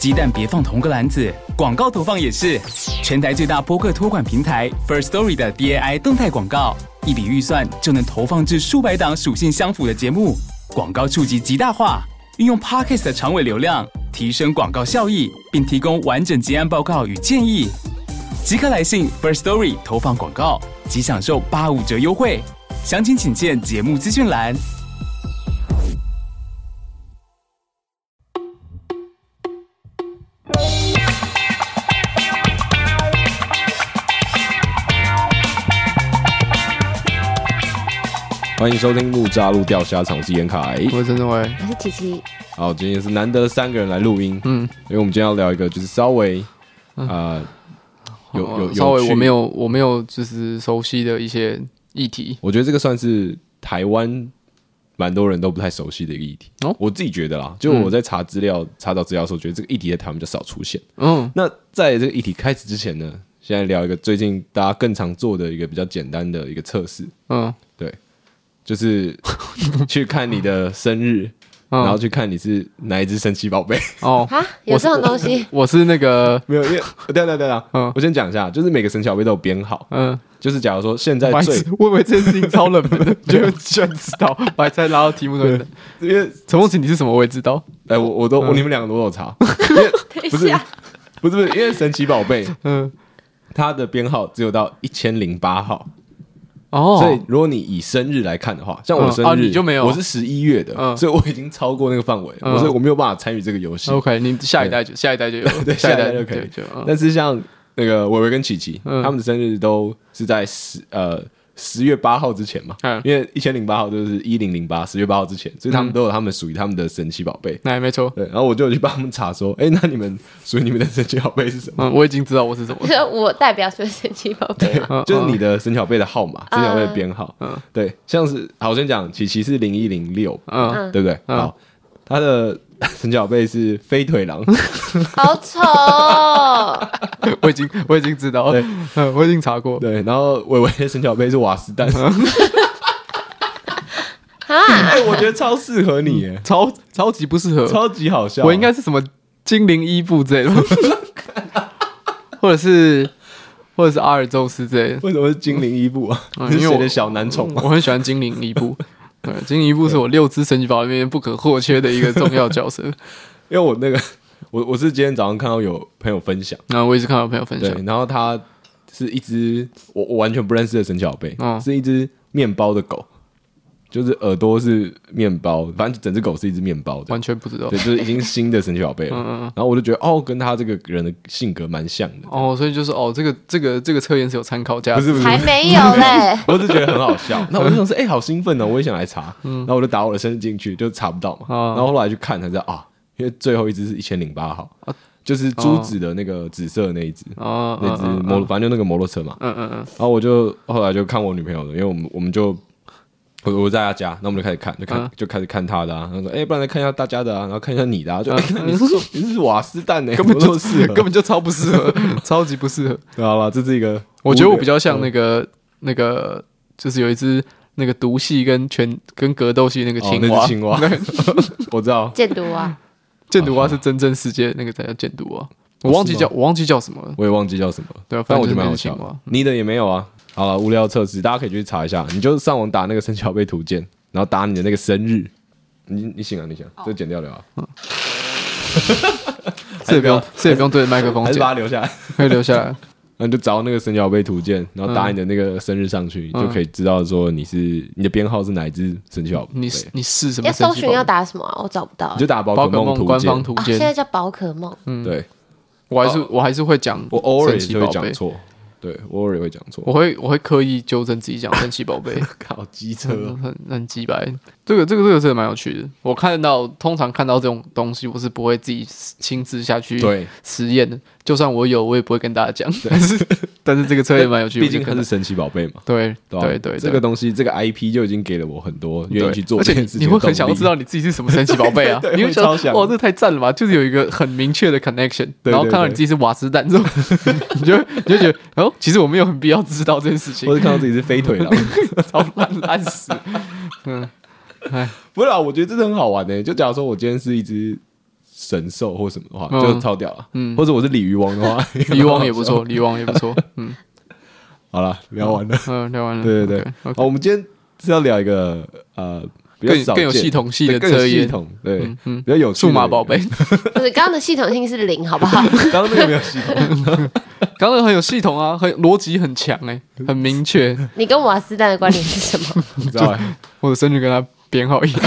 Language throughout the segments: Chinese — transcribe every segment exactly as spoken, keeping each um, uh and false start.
鸡蛋别放同个篮子，广告投放也是。全台最大播客托管平台 Firstory 的 D A I 动态广告，一笔预算就能投放至数百档属性相符的节目，广告触及极大化。运用 Podcast 的长尾流量，提升广告效益，并提供完整结案报告与建议。即刻来信 Firstory 投放广告，即享受八五折优惠。详情请见节目资讯栏。 欢迎收听木栅路钓虾场，我是严凯， 我是陈正伟， 我是琪琪。 好，今天是难得三个人来录音，嗯，因为我们今天要聊一个就是稍微啊、呃、有有有稍微我没有我没有就是熟悉的一些议题， 我觉得这个算是台湾蛮多人都不太熟悉的一个议题。哦，我自己觉得啦，就我在查资料、嗯、查找资料的时候，觉得这个议题在台湾比较少出现。嗯，那在这个议题开始之前呢，现在聊一个最近大家更常做的一个比较简单的一个测试。嗯，对。就是去看你的生日，嗯、然后去看你是哪一只神奇宝贝。哦， 啊，有这种东西？ 我是那个没有，因为等等等等，嗯，我先讲一下，就是每个神奇宝贝都有编号，嗯，就是假如说现在最， 我以为这件事情超冷门的，就居然知道，我还在拉到题目上面， 因为陈梦琪你是什么我也知道， 哎，我我都、嗯、我你们两个都有查，因为不是不是不是，因为神奇宝贝，嗯，它的编号只有到一千零八号。哦，所以如果你以生日来看的话，像我的生日，嗯啊、你就没有，我是十一月的，嗯、所以我已经超过那个范围了，嗯、所以我没有办法参与这个游戏。 OK， 你下一代就下一代就有， 对，下一代就可以。嗯、但是像那个伟伟跟琪琪，嗯、他们的生日都是在十呃十月八号之前嘛，嗯、因为一千零八号就是一零零八，十月八号之前，所以他们都有他们属于他们的神奇宝贝。 哎、嗯，没错。 对，然后我就有去帮他们查说，哎，那你们属于你们的神奇宝贝是什么？ 嗯，我已经知道我是什么。 我代表是神奇宝贝嘛， 就是你的神奇宝贝的号码，神奇宝贝的编号。嗯，对，像是好，我先讲，琪琪是零一零六，嗯，对不对？嗯、好，他的神奇宝贝是飞腿狼， 好丑、哦。 我已经我已经知道了，对，嗯，我已经查过。 对，然后伟伟的神奇宝贝是瓦斯蛋。哎、欸，我觉得超适合你耶， 超超级不适合， 超级好笑。 我应该是什么精灵伊布之类的，或者是或者是阿尔宙斯之类的。 为什么是精灵伊布啊？嗯、是谁的小男宠吗？ 我很喜欢精灵伊布。对，精灵伊布是我六只神奇宝贝里面不可或缺的一个重要角色。 因为我那个我我是今天早上看到有朋友分享， 然后我也是看到朋友分享， 对，然后他是一只我我完全不认识的神奇宝贝，嗯、是一只面包的狗。就是耳朵是面包，反正整只狗是一只面包的， 完全不知道。 对，就是已经新的神奇宝贝了。嗯嗯然后我就觉得，哦，跟他这个人的性格蛮像的。 哦，所以就是哦，这个这个这个测验是有参考价值， 不是不是， 还没有嘞。 我是觉得很好笑。那我就想说，哎、欸，好兴奋哦，我也想来查。嗯、然后我就打我的生日进去，就查不到嘛。嗯、然后后来去看才知道啊，因为最后一只是一千零八号。啊就是珠子的那个紫色的那一只，哦、那只摩，嗯、反正就那个摩托车嘛。嗯嗯嗯。然后我就后来就看我女朋友的，因为我们我们就。我我在他家，那我们就开始看，就看、嗯、就开始看他的啊。然后说，哎、欸，不然来看一下大家的啊，然后看一下你的啊。就，嗯欸、你是你是瓦斯蛋呢、欸， 根本就适合，根本就超不适合，超级不适合。 对，好了，这是一个， 我觉得我比较像那个、嗯、那个，就是有一只那个毒系跟全跟格斗系那个青蛙， 哦、那青蛙，我知道。 箭毒蛙， 箭毒蛙是真正世界那个才叫箭毒蛙。我忘记叫，我忘记叫什么了， 我也忘记叫什么了。 对啊， 但我觉得蛮好笑的。你的也没有啊。好了，无聊测试，大家可以去查一下。你就上网打那个神奇宝贝图鉴。然后打你的那个生日，你你醒啊你醒啊，这剪掉了啊，嗯， 这也不用，这也不用对着麦克风剪， 还是把它留下来， 可以留下来。 然后你就找那个神奇宝贝图鉴，然后打你的那个生日上去，嗯、就可以知道说你是你的编号是哪一只神奇宝贝。 你你是什么？ 要搜寻要打什么啊？我找不到。 你就打宝可梦官方图鉴， 哦，现在叫宝可梦。 嗯，对， 我还是我还是会讲， 我偶尔也会讲错。对，我偶尔也会讲错， 我会我会刻意纠正自己讲神奇宝贝， 靠机车、 嗯、很很鸡掰。这个这个这个真的蛮有趣的。我看到通常看到这种东西，我是不会自己亲自下去实验的。就算我有，我也不会跟大家讲。但是但是这个测验蛮有趣的， 毕竟它是神奇宝贝嘛。 对对对, 对, 对， 这个东西这个 I P 就已经给了我很多愿意去做这件事情的动力。 你会很想要知道你自己是什么神奇宝贝啊？你会想，哇，这太赞了吧！就是有一个很明确的 connection， 然后看到你自己是瓦斯蛋之后，你就你就觉得哦，其实我没有很必要知道这件事情。 或者看到自己是飞腿狼， 超烂烂死。嗯，哎， 不是啊，我觉得这是很好玩的。就假如说我今天是一只神兽或什么的话，嗯、就超屌了。嗯，或者我是鲤鱼王的话， 鲤鱼王也不错，鲤鱼王也不错。嗯， 好了，聊完了。 嗯，聊完了。 对对对， okay, okay. 好，我们今天是要聊一个呃。 更更有系统性的测验， 对，嗯嗯、比较有数码宝贝。 不是，刚刚的系统性是零，好不好？ 刚刚那个没有系统， 刚刚很有系统啊，很逻辑很强哎、欸，很明确。 你跟瓦斯蛋的关联是什么？ 不知道、欸， 我的生日跟他编号一样。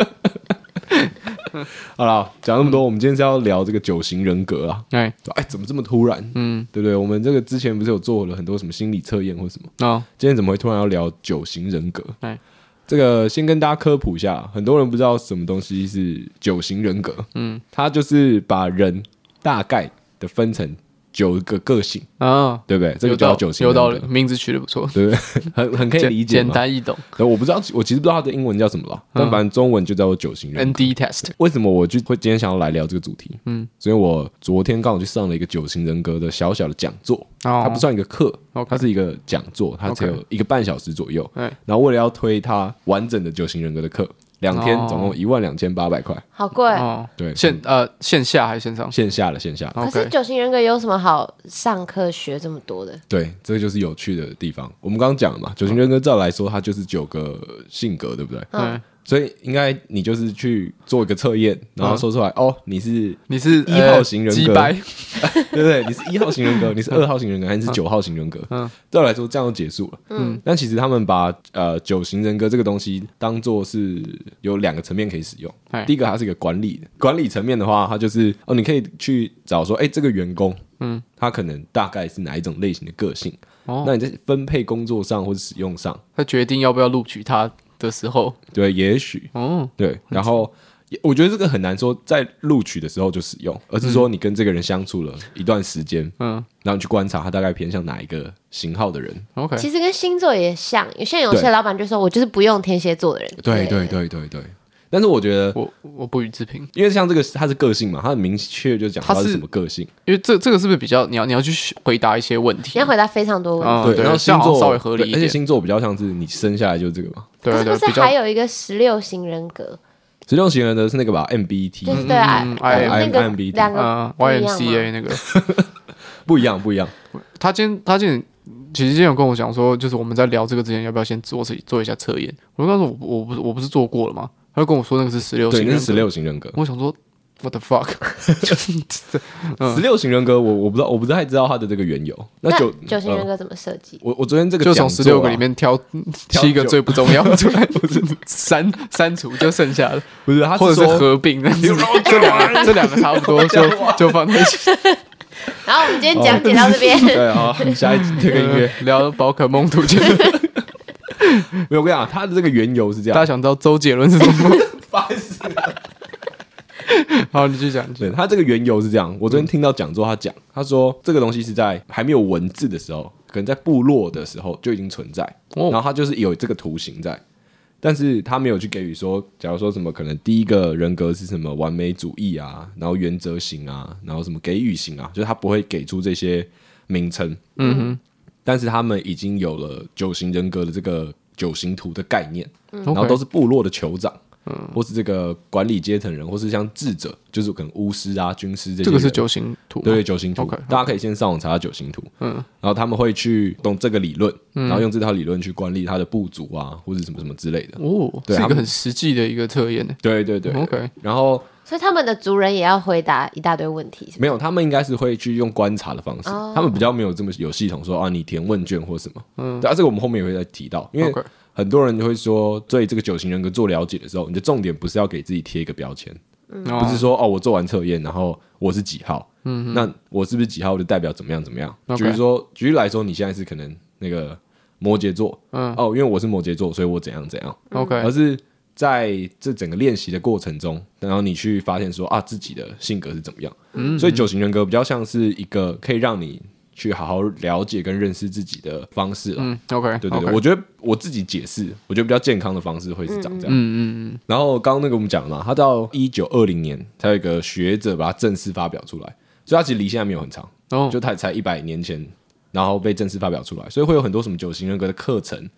好了，讲那么多，我们今天是要聊这个九型人格啊。哎、欸，哎，怎么这么突然？嗯，对不对？我们这个之前不是有做了很多什么心理测验或什么？哦，今天怎么会突然要聊九型人格？哎、欸。这个先跟大家科普一下，很多人不知道什么东西是九型人格。嗯，它就是把人大概的分成九个个性啊，对不对？这个叫九型人格， 有道理，名字取得不错， 对不对？很很可以理解， 简单易懂。 我不知道，我其实不知道它的英文叫什么了，但反正中文就叫做九型人格 N D test。 为什么我就会今天想要来聊这个主题？嗯，所以我昨天刚好去上了一个九型人格的小小的讲座，哦、它不算一个课， okay. 它是一个讲座，它只有一个半小时左右。Okay. 然后为了要推它完整的九型人格的课。两天总共一万两千八百块， 好贵哦。 对， 线呃线下还是线上？ 线下的线下的。 可是九型人格有什么好上课学这么多的？ 对，这个就是有趣的地方。我们刚刚讲了嘛，九型人格照来说，它就是九个性格，对不对？嗯。所以应该你就是去做一个测验，然后说出来、嗯、哦，你是你是一号型人格， 呃、 对不对？你是一号型人格，你是二号型人格，还是九号型人格？嗯，对我来说这样就结束了。嗯，但其实他们把呃九型人格这个东西当做是有两个层面可以使用。第一个它是一个管理的，管理层面的话，它就是哦，你可以去找说，哎，这个员工，嗯，他可能大概是哪一种类型的个性？哦，那你在分配工作上或者使用上， 他决定要不要录取他的时候， 对，也许，哦，对，然后我觉得这个很难说在录取的时候就使用，而是说你跟这个人相处了一段时间，嗯，然后你去观察他大概偏向哪一个型号的人。OK， 其实跟星座也像，有些有些老板就说我就是不用天蝎座的人。 对对对对对。但是我觉得我我不予置评， 因为像这个他是个性嘛，他很明确就讲他是什么个性。 因为这这个是不是比较你要你要去回答一些问题？ 你要回答非常多问题， 嗯、对，然后星座稍微合理一点， 而且星座比较像是你生下来就是这个嘛。 对对对， 是不是还有一个十六型人格？ 十六型人格是那个吧 ？M B T， 就是对啊 ，I M B T， 两个 Y M C A 那个不一样不一样。 他今天他今天其实今天有跟我讲说，就是我们在聊这个之前，要不要先做自己做一下测验？我刚说我我不我不是做过了吗？他就跟我说那个是十六型人格， 对，那是十六型人格。 我想说 ，what the fuck？ 十六型人格，我我不知道，我不太知道他的这个缘由。那九九型人格怎么设计？ 我我昨天这个就从十六个里面挑七个最不重要出来，不是删删除就剩下了， 不是，他或者是合并，这两个这两个差不多就就放在一起。 然后我们今天讲解到这边， 对啊，下一集这个音乐聊宝可梦图鉴。 没有，我跟你讲，他的这个缘由是这样。 大家想知道周杰伦是什么？ 烦死了！ 好，你继续讲。 对，他这个缘由是这样。我昨天听到讲座，他讲，他说这个东西是在还没有文字的时候，可能在部落的时候就已经存在，哦、然后他就是有这个图形在，但是他没有去给予说，假如说什么可能第一个人格是什么完美主义啊，然后原则型啊，然后什么给予型啊，就是他不会给出这些名称。嗯哼。但是他们已经有了九型人格的这个九型图的概念，嗯、然后都是部落的酋长，嗯、或是这个管理阶层人，或是像智者，就是可能巫师啊、军师这些。 这个是九型图， 对，九型图， okay, 大家可以先上网查查九型图。嗯，然后他们会去懂这个理论，嗯、然后用这套理论去管理他的部族啊，或者什么什么之类的。 哦，对，是一个很实际的一个测验。 对对对 ，OK， 然后。 所以他们的族人也要回答一大堆问题是不是？ 没有，他们应该是会去用观察的方式， oh. 他们比较没有这么有系统说啊，你填问卷或什么。嗯，对啊，这个我们后面也会再提到，因为很多人就会说，对这个九型人格做了解的时候，你的重点不是要给自己贴一个标签，嗯、不是说哦，我做完测验，然后我是几号，嗯，那我是不是几号就代表怎么样怎么样？ Okay. 举例说，举例来说，你现在是可能那个摩羯座，嗯，哦，因为我是摩羯座，所以我怎样怎样 ，OK， 而是。在这整个练习的过程中，然后你去发现说啊，自己的性格是怎么样。嗯，所以九型人格比较像是一个可以让你去好好了解跟认识自己的方式了。 嗯 ，OK， 对对对， okay. 我觉得我自己解释，我觉得比较健康的方式会是长这样。嗯嗯嗯。然后刚刚那个我们讲了嘛，他到一九二零年才有一个学者把它正式发表出来，所以他其实离现在没有很长，哦、就他才一百年前，然后被正式发表出来，所以会有很多什么九型人格的课程。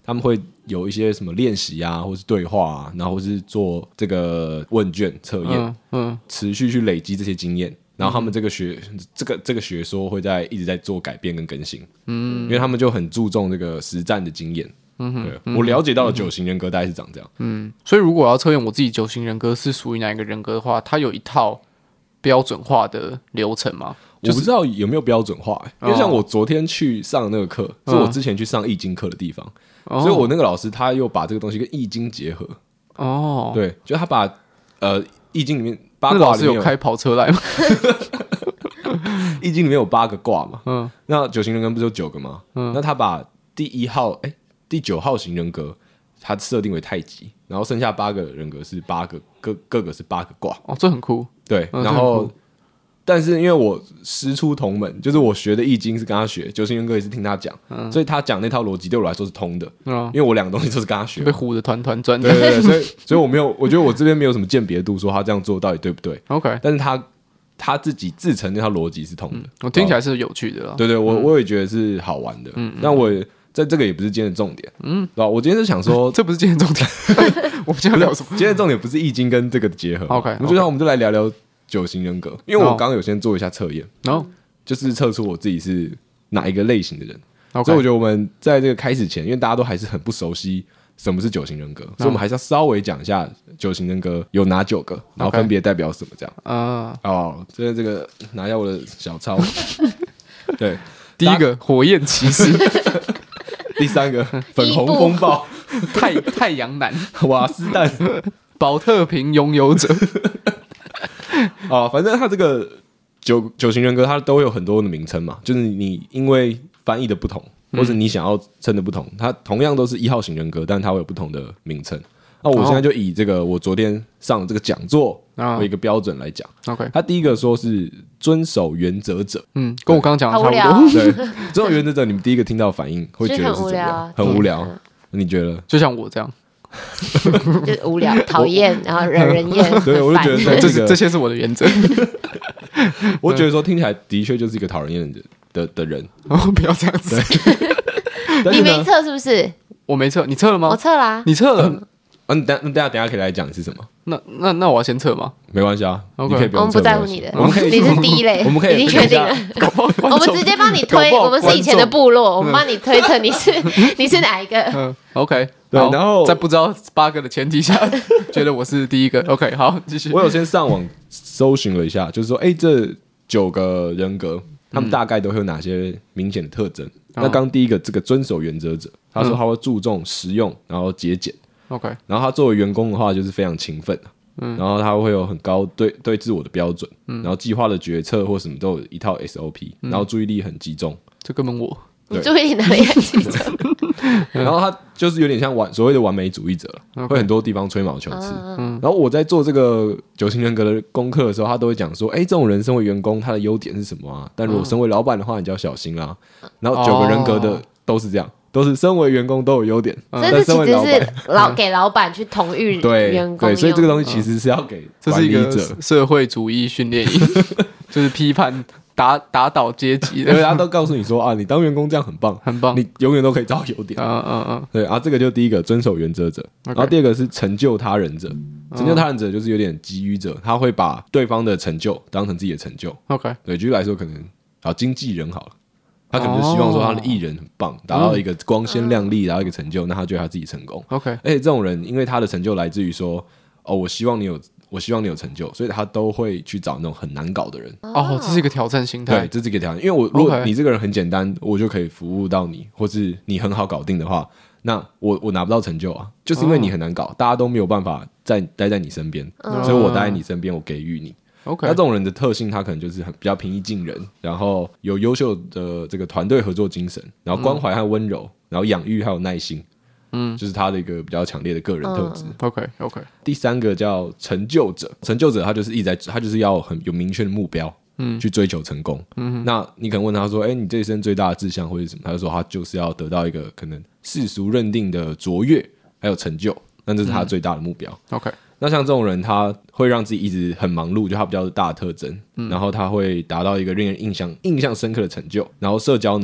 他们会有一些什么练习啊，或是对话啊，然后或是做这个问卷测验，嗯，嗯持续去累积这些经验。然后他们这个学、嗯、这个这个学说会在一直在做改变跟更新，嗯，因为他们就很注重这个实战的经验。嗯哼，对，我了解到的九型人格大概是长这样。 嗯，所以如果要测验我自己九型人格是属于哪一个人格的话，它有一套标准化的流程吗？ 我不知道有没有标准化、欸，因为像我昨天去上那个课，哦、是我之前去上易经课的地方，哦、所以我那个老师他又把这个东西跟易经结合。哦，对，就他把呃易经里面。八卦那老师有开跑车来吗？ 易经里面有八个卦嘛，嗯，那九型人格不是有九个吗？嗯，那他把第一号，哎、欸，第九号型人格，他设定为太极，然后剩下八个人格是八个，各各个是八个卦。 哦，这很酷。 对，嗯、然后，但是因为我师出同门，就是我学的易经是跟他学，九型人格也是听他讲，嗯、所以他讲那套逻辑对我来说是通的。嗯，因为我两个东西都是跟他学， 被唬得团团转。 对对对，所以所以我没有，我觉得我这边没有什么鉴别度，说他这样做到底对不对 ？OK， 但是他他自己自成那套逻辑是通的，嗯、 我听起来是有趣的啦。 对对，我、嗯、我也觉得是好玩的。嗯，那我也在这个也不是今天的重点。嗯，对吧？我今天是想说， 这不是今天的重点。我们今天聊什么？ 今天的重点不是易经跟这个的结合。 OK， 我觉得我们就来聊聊九型人格，因为我刚刚有先做一下测验，然后、 哦、 就是测出我自己是哪一个类型的人。 Okay. 所以我觉得我们在这个开始前，因为大家都还是很不熟悉什么是九型人格，所以我们还是要稍微讲一下九型人格有哪九个，然后分别代表什么这样。啊、okay. 哦，这这个拿下我的小抄。对， 第一个火焰骑士， 第三个粉红风暴， 太太阳男， 瓦斯蛋， 保特瓶拥有者。 啊，反正他这个九九型人格，它都有很多的名称嘛，就是你因为翻译的不同，或者你想要称的不同，它同样都是一号型人格，但它会有不同的名称。那我现在就以这个我昨天上的这个讲座为一个标准来讲。 OK， 他第一个说是遵守原则者， 嗯，跟我刚刚讲的差不多。 对，遵守原则者，你们第一个听到反应会觉得是怎么样？很无聊。你觉得？ 就像我这样。 就是无聊、讨厌，然后惹人厌。 对，我就觉得这是这些是我的原则。 我觉得说听起来的确就是一个讨人厌的的的人。 哦，不要这样子。 你没测是不是？ 我没测，你测了吗？ 我测啦。 你测了？ 嗯，等那等下等下可以来讲是什么？ 那那那我要先测吗？ 没关系啊， okay. 你可以不用测。 我们不在乎你的， 我们可以你是第一类， 我们可以已经确定了。我们直接帮你推，我们是以前的部落，我们帮你推测你是你是哪一个。 嗯 ，OK， 对，然后在不知道八个的前提下，觉得我是第一个。OK， 好，继续。 我有先上网搜寻了一下，就是说，哎，这九个人格，他们大概都会有哪些明显的特征？嗯、那刚第一个这个遵守原则者，他说他会注重实用，然后节俭。 OK， 然后他作为员工的话，就是非常勤奋、啊嗯、然后他会有很高对对自我的标准、嗯，然后计划的决策或什么都有一套 S O P，、嗯、然后注意力很集中。 这根本我， 你注意力哪里很集中？ 然后他就是有点像完所谓的完美主义者了， okay. 会很多地方吹毛求疵、嗯。然后我在做这个九型人格的功课的时候，他都会讲说：“哎，这种人身为员工，他的优点是什么啊？但如果身为老板的话，你就要小心啦。”然后九个人格的都是这样。都是身为员工都有优点， 所以这其实是老给老板去统御员工。 对，所以这个东西其实是要给管理者。 这是一个社会主义训练营，就是批判打打倒阶级的。 因为大家都告诉你说啊，你当员工这样很棒， 很棒， 你永远都可以找到优点。 嗯嗯嗯， 对啊，这个就是第一个遵守原则者， okay. 然后第二个是成就他人者。成就他人者就是有点急于者，他会把对方的成就当成自己的成就。 OK， 对，举例来说，可能好经纪人好了。他可能就希望说他的艺人很棒，达到一个光鲜亮丽，达到一个成就，那他觉得他自己成功。 OK， 而且这种人，因为他的成就来自于说，哦，我希望你有，我希望你有成就，所以他都会去找那种很难搞的人。 哦，这是一个挑战心态。 对，这是一个挑战。因为我如果你这个人很简单，我就可以服务到你，或是你很好搞定的话，那我我拿不到成就啊，就是因为你很难搞，大家都没有办法在待在你身边，所以我待在你身边，我给予你。 Okay. 那这种人的特性，他可能就是很比较平易近人，然后有优秀的这个团队合作精神，然后关怀和温柔，嗯、然后养育还有耐心，嗯，就是他的一个比较强烈的个人特质。 嗯、OK OK。 第三个叫成就者，成就者他就是一直在，他就是要很有明确的目标，嗯，去追求成功。嗯，那你可能问他说，哎、欸，你这一生最大的志向会是什么？他就说他就是要得到一个可能世俗认定的卓越还有成就，那这是他最大的目标。 嗯、OK。 那像这种人，他会让自己一直很忙碌，就他比较大的特征、嗯，然后他会达到一个令人印象印象深刻的成就，然后社交能力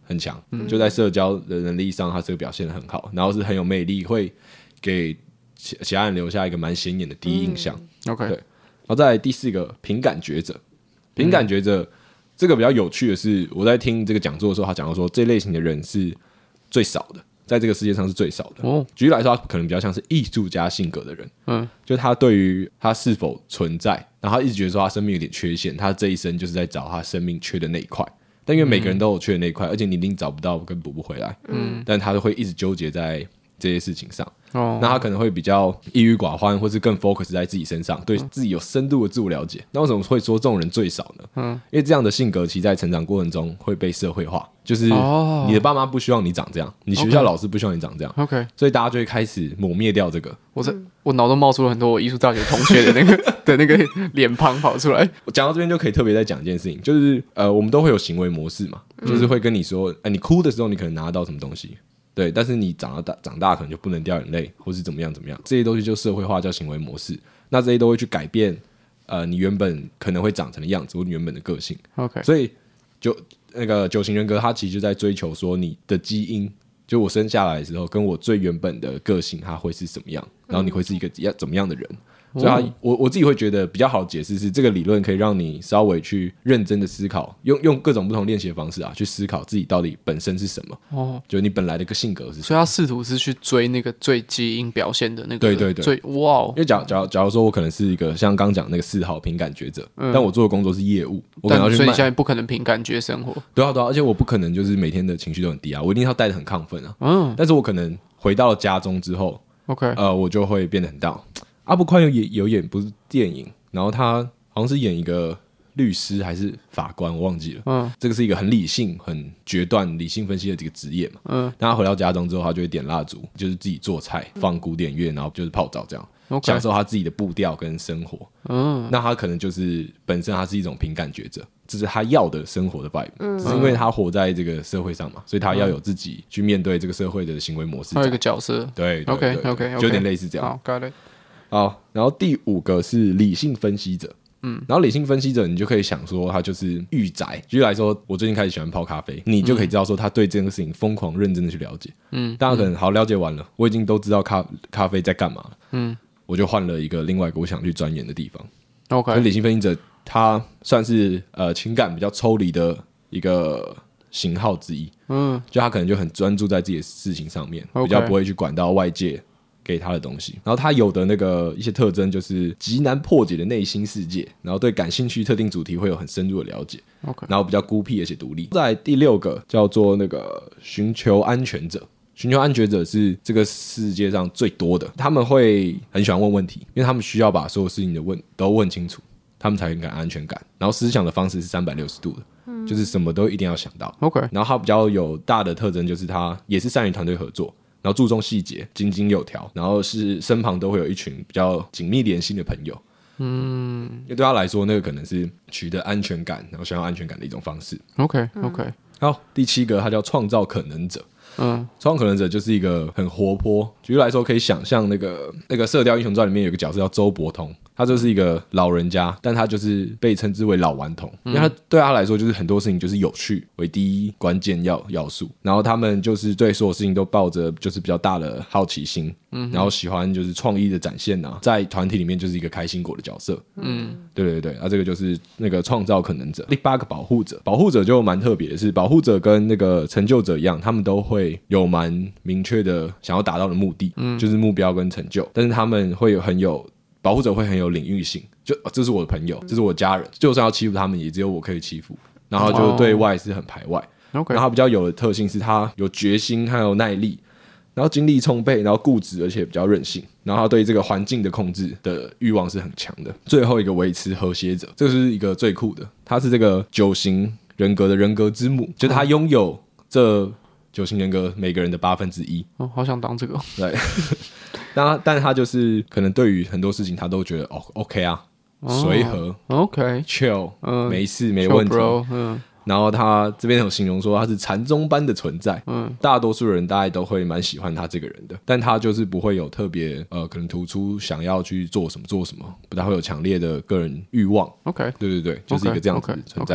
很强，嗯、就在社交的能力上，他这个表现得很好，然后是很有魅力，会给其其他人留下一个蛮显眼的第一印象。 嗯、OK， 对，然后再来第四个凭感觉者，凭感觉者、嗯、这个比较有趣的是，我在听这个讲座的时候，他讲到说这类型的人是最少的。在这个世界上是最少的。哦、举例来说，他可能比较像是艺术家性格的人，嗯，就他对于他是否存在，然后他一直觉得说他生命有点缺陷，他这一生就是在找他生命缺的那一块。但因为每个人都有缺的那一块，而且你一定找不到跟补不回来，嗯，但他会一直纠结在这些事情上。哦，那他可能会比较抑郁寡欢，或是更 focus 在自己身上，对自己有深度的自我了解。那为什么会说这种人最少呢？嗯，因为这样的性格其实在成长过程中会被社会化，就是你的爸妈不希望你长这样，你学校老师不希望你长这样 ，OK， 所以大家就会开始抹灭掉这个。 我在我脑中冒出了很多我艺术大学同学的那个的那个脸庞跑出来。 讲到这边就可以特别再讲一件事情，就是呃，我们都会有行为模式嘛，就是会跟你说，哎、呃，你哭的时候你可能拿到什么东西。对，但是你长大长大可能就不能掉眼泪，或是怎么样怎么样，这些东西就社会化叫行为模式。那这些都会去改变，呃，你原本可能会长成的样子，或你原本的个性。OK， 所以就那个九型人格，它其实就在追求说你的基因，就我生下来的时候，跟我最原本的个性，它会是什么样，然后你会是一个怎么样的人。所以他我我自己会觉得比较好的解释是，这个理论可以让你稍微去认真的思考，用用各种不同练习的方式啊，去思考自己到底本身是什么。哦，就你本来的一个性格是什么。 所以他试图是去追那个最基因表现的那个， 对对对， 最哇、哦。 因为假假假如说我可能是一个像刚讲那个四号凭感觉者、嗯，但我做的工作是业务，我可能要去卖， 所以你现在不可能凭感觉生活。 对啊对啊，而且我不可能就是每天的情绪都很低啊，我一定要带得很亢奋啊。嗯，但是我可能回到家中之后 ，OK， 呃，我就会变得很 down。阿布宽有演有演不是电影，然后他好像是演一个律师还是法官，我忘记了。嗯，这个是一个很理性、很决断、理性分析的这个职业嘛。嗯，但他回到家中之后，他就会点蜡烛，就是自己做菜，放古典乐，然后就是泡澡这样， okay. 享受他自己的步调跟生活。嗯，那他可能就是本身他是一种凭感觉者，这是他要的生活的 vibe。嗯，只是因为他活在这个社会上嘛，所以他要有自己去面对这个社会的行为模式。 还有一个角色。 对 ，OK OK， 就有点类似这样。 好 ，got it。 好，然后第五个是理性分析者，嗯，然后理性分析者，你就可以想说他就是御宅。举例来说，我最近开始喜欢泡咖啡，你就可以知道说他对这件事情疯狂认真的去了解，嗯，大家可能好了解完了，我已经都知道咖咖啡在干嘛了，嗯，我就换了一个另外一个我想去钻研的地方。OK， 所以理性分析者他算是呃情感比较抽离的一个型号之一，嗯，就他可能就很专注在自己的事情上面， okay. 比较不会去管到外界给他的东西，然后他有的那个一些特征就是极难破解的内心世界，然后对感兴趣特定主题会有很深入的了解， okay. 然后比较孤僻而且独立。再来第六个叫做那个寻求安全者，寻求安全者是这个世界上最多的，他们会很喜欢问问题，因为他们需要把所有事情的问都问清楚，他们才很感安全感，然后思想的方式是三百六十度的，嗯，就是什么都一定要想到。 OK， 然后他比较有大的特征就是他也是善于团队合作，然后注重细节，井井有条，然后是身旁都会有一群比较紧密连心的朋友。嗯，因为对他来说，那个可能是取得安全感，然后想要安全感的一种方式。 OK OK，嗯， 好，第七个他叫创造可能者。嗯，创造可能者就是一个很活泼。举例来说，可以想象那个那个《射雕英雄传》里面有个角色叫周伯通，他就是一个老人家，但他就是被称之为老顽童，因为他对他来说就是很多事情就是有趣为第一关键要要素，然后他们就是对所有事情都抱着就是比较大的好奇心，嗯，然后喜欢就是创意的展现啊，在团体里面就是一个开心果的角色，嗯，对对对，啊，这个就是那个创造可能者。第八个保护者，保护者就蛮特别的是，保护者跟那个成就者一样，他们都会有蛮明确的想要达到的目的，嗯，就是目标跟成就，但是他们会有很有保护者会很有领域性，就、哦、这是我的朋友，这是我家人，就算要欺负他们，也只有我可以欺负，然后就对外是很排外。Okay. 然后他比较有的特性是他有决心，还有耐力，然后精力充沛，然后固执，而且比较任性，然后他对这个环境的控制的欲望是很强的。最后一个维持和谐者，这是一个最酷的，他是这个九型人格的人格之母，就是他拥有这九型人格每个人的八分之一。 哦，好想当这个。 对，但但他就是可能对于很多事情他都觉得哦 OK 啊，随和、 哦、OK chill，、嗯、没事没问题。嗯。然后他这边有形容说他是禅宗般的存在，嗯，大多数人大概都会蛮喜欢他这个人的，但他就是不会有特别呃可能突出想要去做什么做什么，不太会有强烈的个人欲望。OK， 对对对，就是一个这样子存在的人。Okay, okay, okay.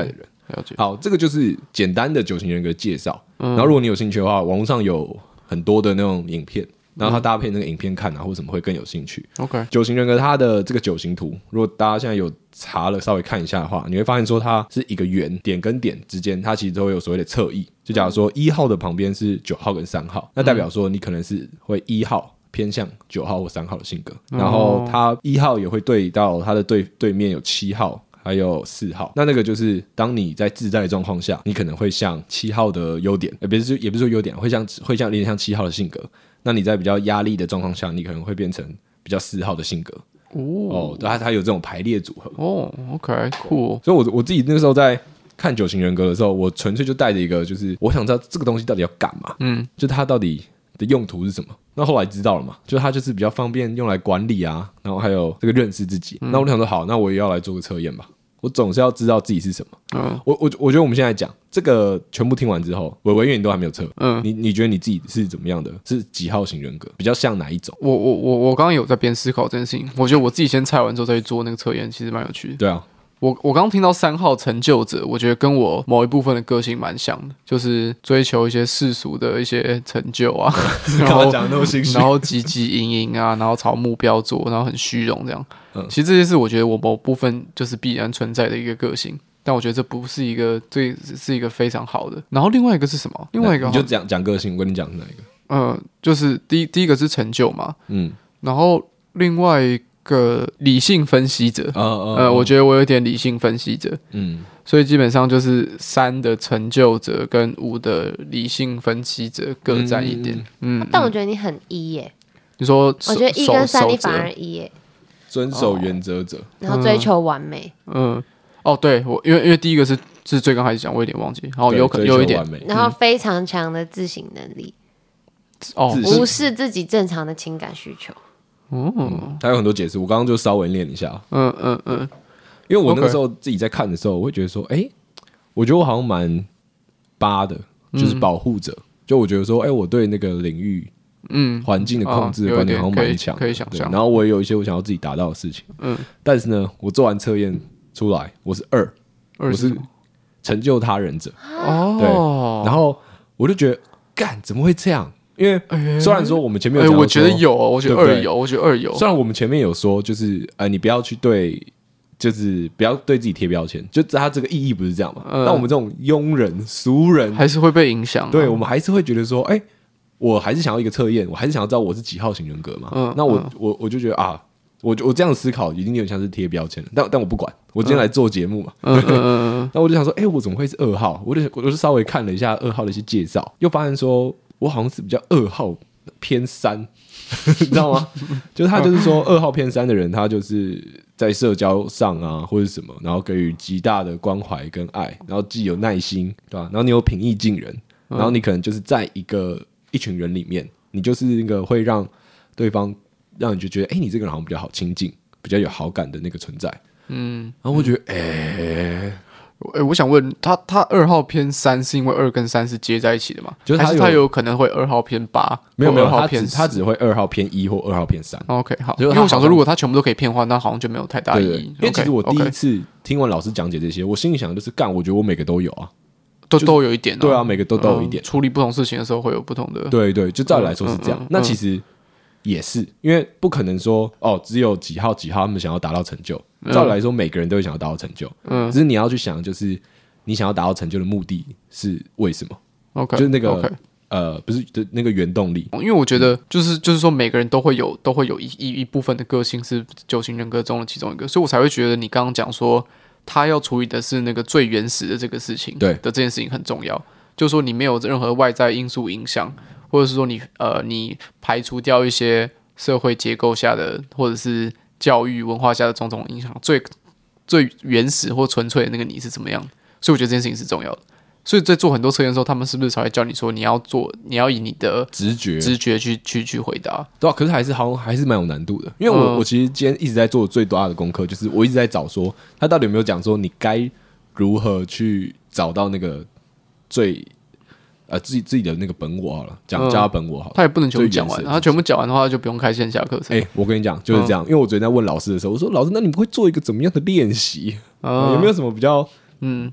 了解。 好，这个就是简单的九型人格介绍。嗯、然后如果你有兴趣的话，网络上有很多的那种影片。然后它搭配那个影片看啊，或什么会更有兴趣。 OK， 九型人格它的这个九型图，如果大家现在有查了稍微看一下的话，你会发现说它是一个圆点跟点之间，它其实都会有所谓的侧翼。就假如说一号的旁边是九号跟三号，那代表说你可能是会一号偏向九号或三号的性格，然后它一号也会对到它的对对面有七号。还有四号，那那个就是当你在自在的状况下，你可能会像七号的优点，也不是也不是说优点，会像会像有点像七号的性格。那你在比较压力的状况下，你可能会变成比较四号的性格。哦，哦，它它有这种排列组合。 哦 ，OK， 酷。 所以我我自己那个时候在看九型人格的时候，我纯粹就带着一个，就是我想知道这个东西到底要干嘛，嗯，就它到底的用途是什么。那后来知道了嘛，就它就是比较方便用来管理啊，然后还有这个认识自己。嗯、那我就想说，好，那我也要来做个测验吧。我总是要知道自己是什么。嗯，我我我觉得我们现在讲这个全部听完之后，伟伟因为你都还没有测，嗯，你你觉得你自己是怎么样的？是几号型人格？比较像哪一种？ 我我我我刚刚有在边思考这件事情，我觉得我自己先猜完之后再去做那个测验，其实蛮有趣的。 对啊。 我我刚刚听到三号成就者，我觉得跟我某一部分的个性蛮像的，就是追求一些世俗的一些成就啊，然后讲那么心虚， 然后汲汲营营啊，然后朝目标做，然后很虚荣这样。嗯，其实这些是我觉得我某部分就是必然存在的一个个性，但我觉得这不是一个，这是一个非常好的。然后另外一个是什么？另外一个你就讲讲个性，我跟你讲是哪一个？ 嗯，就是第第一个是成就嘛，嗯，然后另外一个。个理性分析者，哦哦、呃，我觉得我有点理性分析者，嗯，所以基本上就是三的成就者跟五的理性分析者各占一点，嗯， 嗯但我觉得你很一耶， 你说， 我觉得一跟三你反而一耶， 遵守原则者， 然后追求完美， 嗯，哦，对我因为因为第一个是是最刚开始讲，我有点忘记，然后有可能有一点， 然后非常强的自省能力，哦，无视自己正常的情感需求。 嗯，它有很多解释，我刚刚就稍微练一下。嗯嗯嗯，因为我那个时候自己在看的时候，我会觉得说，哎、欸，我觉得我好像蛮八的，就是保护者。嗯、就我觉得说，哎、欸，我对那个领域，嗯，环境的控制的观念好像蛮强， 可以想象。 然后我也有一些我想要自己达到的事情。嗯，但是呢，我做完测验出来，我是二，我是成就他人者。哦，对，然后我就觉得，干怎么会这样？因为虽然说我们前面有讲、 欸，我觉得有，我觉得二有，對對我觉得二有。 虽然我们前面有说，就是呃，你不要去对，就是不要对自己贴标签，就它这个意义不是这样嘛。那、嗯、我们这种庸人、俗人还是会被影响、啊。 对，我们还是会觉得说，哎、欸，我还是想要一个测验，我还是想要知道我是几号型人格嘛。嗯、那我、嗯、我我就觉得啊，我我这样思考已经有点像是贴标签了，但但我不管，我今天来做节目嘛。嗯嗯嗯嗯。那我就想说，哎、欸，我怎么会是二号？我就我就稍微看了一下二号的一些介绍，又发现说。我好像是比较二号偏三，你知道吗？就是他就是说二号偏三的人，他就是在社交上啊或者什么，然后给予极大的关怀跟爱，然后既有耐心，对吧？然后你有平易近人，然后你可能就是在一个一群人里面，你就是那个会让对方让你就觉得，哎、欸，你这个人好像比较好亲近，比较有好感的那个存在。嗯，然后我觉得，哎、欸。 欸、我想问他，他二号偏三是因为二跟三是接在一起的吗？ 就是他还是他有可能会二号偏八？ 没有没有， 他只他只会二号偏一或二号偏三。 OK， 好，因为我想说，如果他全部都可以偏换，那好像就没有太大意义。 对对对因为其实我第一次听完老师讲解这些，我心里想的就是干，我觉得我每个都有啊， 都、就是、都有一点、啊。 对啊，每个都都有一点、嗯。 处理不同事情的时候会有不同的。 对对，就照理来说是这样。嗯嗯嗯、那其实也是，因为不可能说哦，只有几号几号他们想要达到成就。照理来说，每个人都会想要达到成就。嗯，只是你要去想，就是。你想要达到成就的目的是为什么 ？OK， 就是那个 okay. 呃，不是的那个原动力。 因为我觉得就是就是说，每个人都会有都会有一一一部分的个性是九型人格中的其中一个，所以我才会觉得你刚刚讲说他要处理的是那个最原始的这个事情， 对的这件事情很重要。就是说你没有任何外在因素影响，或者是说你呃你排除掉一些社会结构下的或者是教育文化下的种种影响，最最原始或纯粹的那个你是怎么样？所以我觉得这件事情是重要的，所以在做很多测验的时候，他们是不是才会教你说你要做，你要以你的直觉直觉去去去回答？ 对啊，可是还是好像还是蛮有难度的，因为我、嗯、我其实今天一直在做最大的功课，就是我一直在找说他到底有没有讲说你该如何去找到那个最呃自己自己的那个本我好了，讲叫他本我好了、嗯， 他也不能全部讲完，他全部讲完的话就不用开线下课程。 哎、欸，我跟你讲就是这样、嗯，因为我昨天在问老师的时候，我说老师，那你们会做一个怎么样的练习、嗯？有没有什么比较嗯？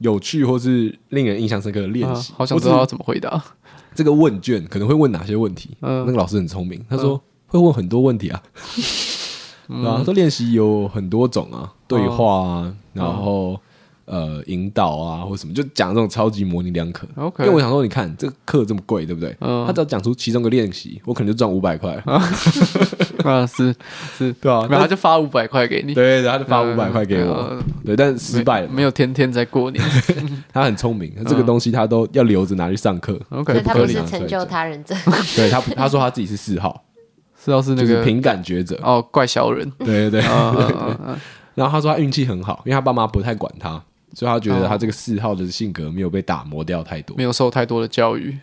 有趣或是令人印象深刻的练习、 啊？好想知道要怎么回答。 这个问卷可能会问哪些问题？嗯、那个老师很聪明，他说、嗯、会问很多问题啊。嗯、啊，他说练习有很多种啊，对话啊，嗯、然后。呃，引导啊，或什么，就讲这种超级模棱两可。 Okay. 因为我想说，你看这个课这么贵，对不对？嗯、他只要讲出其中个练习，我可能就赚五百块。 啊，是是， 对啊， 然后他就发五百块给你。 对，他就发五百块给我。嗯、对，但失败了没， 没有天天在过年。 他很聪明，这个东西他都要留着拿去上课。 OK， 他不是成就他人者。 对他，他说他自己是四号， 四号是那个凭感觉者哦，怪小人。 对对对。然后他说他运气很好，因为他爸妈不太管他。所以他觉得他这个四号的性格没有被打磨掉太多， 没有受太多的教育。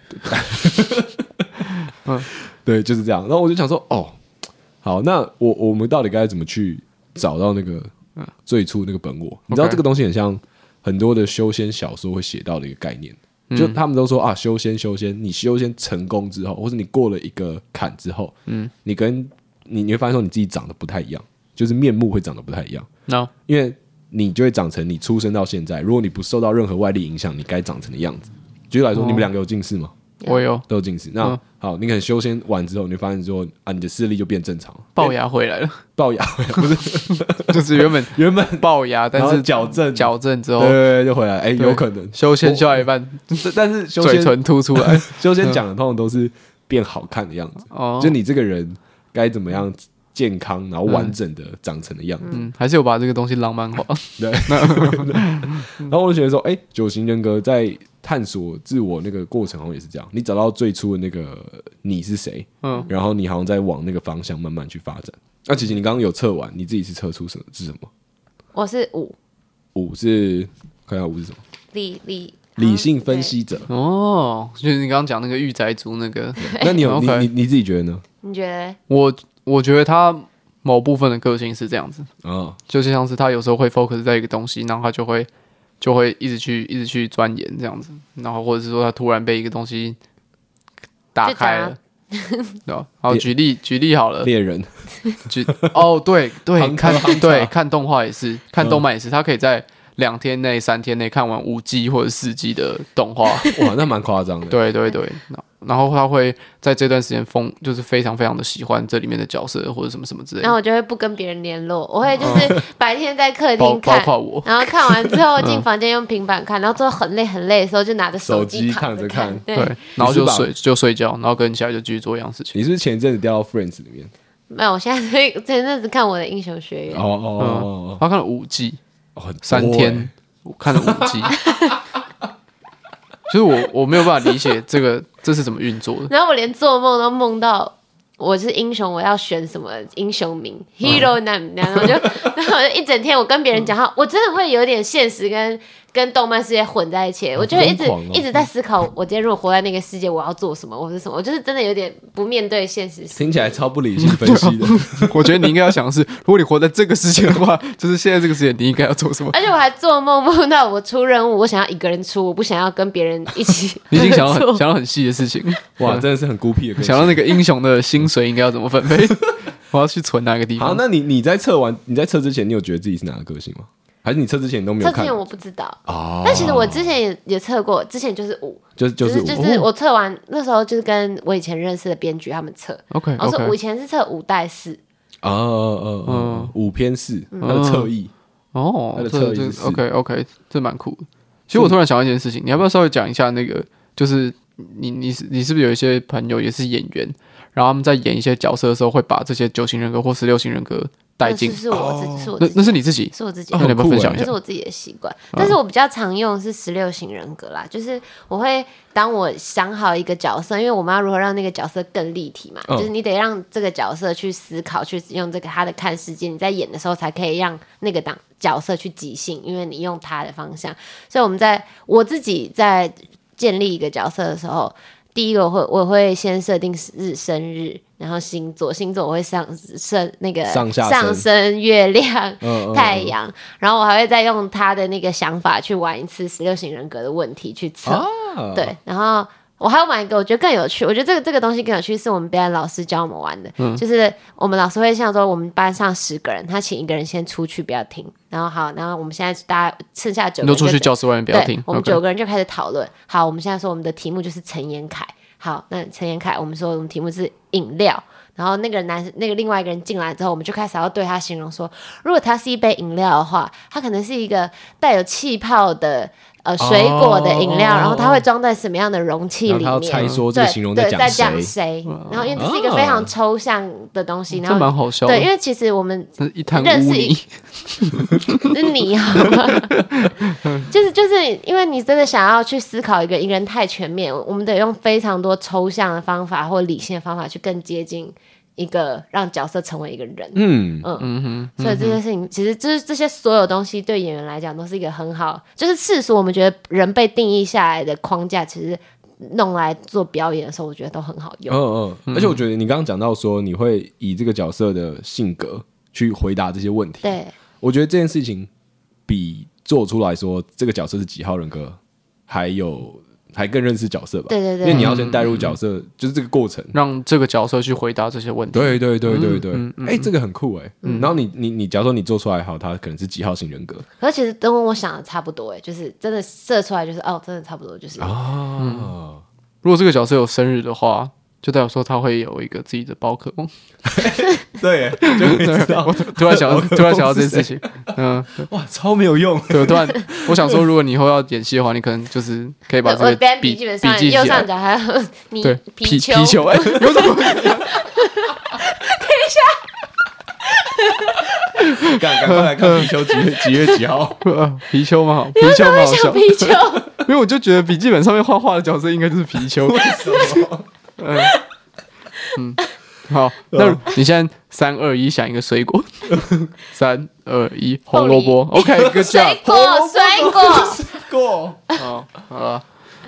嗯，对，就是这样。然后我就想说，哦，好，那我我们到底该怎么去找到那个最初那个本我？你知道这个东西很像很多的修仙小说会写到的一个概念，就他们都说啊，修仙修仙，你修仙成功之后，或者你过了一个坎之后，嗯，你跟你你会发现说你自己长得不太一样，就是面目会长得不太一样。 No， 因为你就会长成你出生到现在，如果你不受到任何外力影响，你该长成的样子。举例来说，哦、你们两个有近视吗？ 我有， 都有近视。那、嗯、好，你可能修仙完之后，你就发现说啊，你的视力就变正常， 龅牙回来了。 龅牙回来不是， 就是原本原本龅牙，但是矫正矫正之后， 对对对，就回来。哎、欸，有可能修仙修到一半， 但是修仙嘴唇凸出来。 修仙讲的通常都是变好看的样子，嗯、就你这个人该怎么样健康，然后完整的长成的样子， 嗯，还是有把这个东西浪漫化。 对，然后我就觉得说，哎、欸，九型人格在探索自我那个过程好像也是这样，你找到最初的那个你是谁，嗯，然后你好像在往那个方向慢慢去发展。那其实你刚刚有测完，你自己是测出什么是什么？ 我是五， 五是看一下五是什么？ 理理理性分析者、 嗯、哦，就是你刚刚讲那个御宅族那个。 那你有你你你自己觉得呢？ 你觉得？ 我我觉得他某部分的个性是这样子，哦，就是像是他有时候会 focus 在一个东西，然后他就会就会一直去一直去钻研这样子，然后或者是说他突然被一个东西打开了，对吧？好，举例举例好了， 猎人， 举哦对对，看对看动画也是，看动漫也是，他可以在两天内、三天内看完五季或者四季的动画， 哇，那蛮夸张的。 对对对。然后他会在这段时间疯，就是非常非常的喜欢这里面的角色或者什么什么之类的。 然后我就会不跟别人联络，我会就是白天在客厅看， 包括我。 然后看完之后进房间用平板看，然后之后很累很累的时候就拿着手机看着看， 对， 然后就睡就睡觉，然后跟起来就继续做一样事情。 你是不是前一阵子掉到 Friends 里面？ 没有，我现在前阵子看我的英雄学院。 哦哦哦， 他看了五季， 哦， 三天我看了五季。就是我我没有办法理解这个这是怎么运作的。 然后我连做梦都梦到我是英雄，我要选什么英雄名、嗯、，hero name， 然后就然后一整天我跟别人讲话，我真的会有点现实跟跟动漫世界混在一起，我就一直、哦、一直在思考，我今天如果活在那个世界，我要做什么，我是什么，我就是真的有点不面对现实。 听起来超不理性分析的。 我觉得你应该要想的是，如果你活在这个世界的话，就是现在这个世界你应该要做什么。 而且我还做梦梦到我出任务，我想要一个人出，我不想要跟别人一起。 你已经想到很想到很细的事情， 哇，真的是很孤僻的。 想到那个英雄的薪水应该要怎么分配，我要去存哪个地方。 好，那你你在测完你在测之前，你有觉得自己是哪个个性吗？还是你测之前都没有看？ 测之前我不知道、哦、但其实我之前 也, 也测过，之前就是五， 就是就是就是我测完、哦、那时候就是跟我以前认识的编剧他们测 ，OK， 我说我以前是测五代四， 哦哦哦，五偏四，它的侧翼， 哦，它的侧翼是四 ，OK OK， 这蛮酷的。其实我突然想到一件事情，你要不要稍微讲一下那个，就是你你你是不是有一些朋友也是演员，然后他们在演一些角色的时候，会把这些九型人格或十六型人格带进？ 是我自己，是我自己， 那那是你自己， 是我自己。 那你要不要分享一下？ 那是我自己的习惯，但是我比较常用是十六型人格啦，就是我会当我想好一个角色，因为我们要如何让那个角色更立体嘛，就是你得让这个角色去思考，去用这个他的看世界，你在演的时候才可以让那个当角色去即兴，因为你用他的方向。所以我们在我自己在建立一个角色的时候，第一个我会我会先设定日生日，然后星座星座我会上设那个上下上升、月亮、 嗯、 太阳、嗯，然后我还会再用他的那个想法去玩一次十六型人格的问题去测、啊，对，然后我还要玩一个，我觉得更有趣。我觉得这个这个东西更有趣，是我们表演老师教我们玩的。嗯，就是我们老师会像说，我们班上十个人，他请一个人先出去不要听，然后好，然后我们现在大家剩下九个人就出去教室外面不要听。 我们九个人就开始讨论。好，我们现在说我们的题目就是陈延凯。好，那陈延凯，我们说我们题目是饮料。然后那个男那个另外一个人进来之后，我们就开始要对他形容说，如果它是一杯饮料的话，它可能是一个带有气泡的呃水果的饮料，哦、然后它会装在什么样的容器里面？ 然后他要猜说这个形容在讲谁？ 在讲谁？然后因为这是一个非常抽象的东西， 哦、 然后这蛮好笑的。 对，因为其实我们一滩污泥， 是你好吗？就是就是因为你真的想要去思考一个一个人太全面，我们得用非常多抽象的方法或理性的方法去更接近。一个让角色成为一个人，嗯嗯嗯哼，所以这些事情其实就是这些所有东西对演员来讲都是一个很好，就是世俗我们觉得人被定义下来的框架，其实弄来做表演的时候，我觉得都很好用。 嗯嗯，而且我觉得你刚刚讲到说你会以这个角色的性格去回答这些问题， 对， 我觉得这件事情比做出来说这个角色是几号人格还有。还更认识角色吧， 对对对， 因为你要先带入角色，嗯、就是这个过程， 让这个角色去回答这些问题。 对对对对对，哎、嗯嗯欸，这个很酷哎、欸。嗯、然后你你你，假如说你做出来好，他可能是几号型人格， 可是其实跟我想的差不多哎、欸，就是真的射出来就是哦，真的差不多就是啊、 嗯。如果这个角色有生日的话。就代表说他会有一个自己的宝可梦， 对，就会知道。 我突然想到，突然想到这件事情，嗯， 哇，超没有用。 对，突然我想说，如果你以后要演戏的话，你可能就是可以把这个笔记本上右上角还有你对皮球，皮球，哎，有什么？等一下， 赶赶快来看皮球几月几月几号？ 皮球蛮好，皮球蛮好笑。 皮球， 因为我就觉得笔记本上面画画的角色应该就是皮球。 为什么？ 嗯嗯，好，那你现在三二一想一个水果，三二一红萝卜 ，OK， good job， 水果水果水果， 好，好了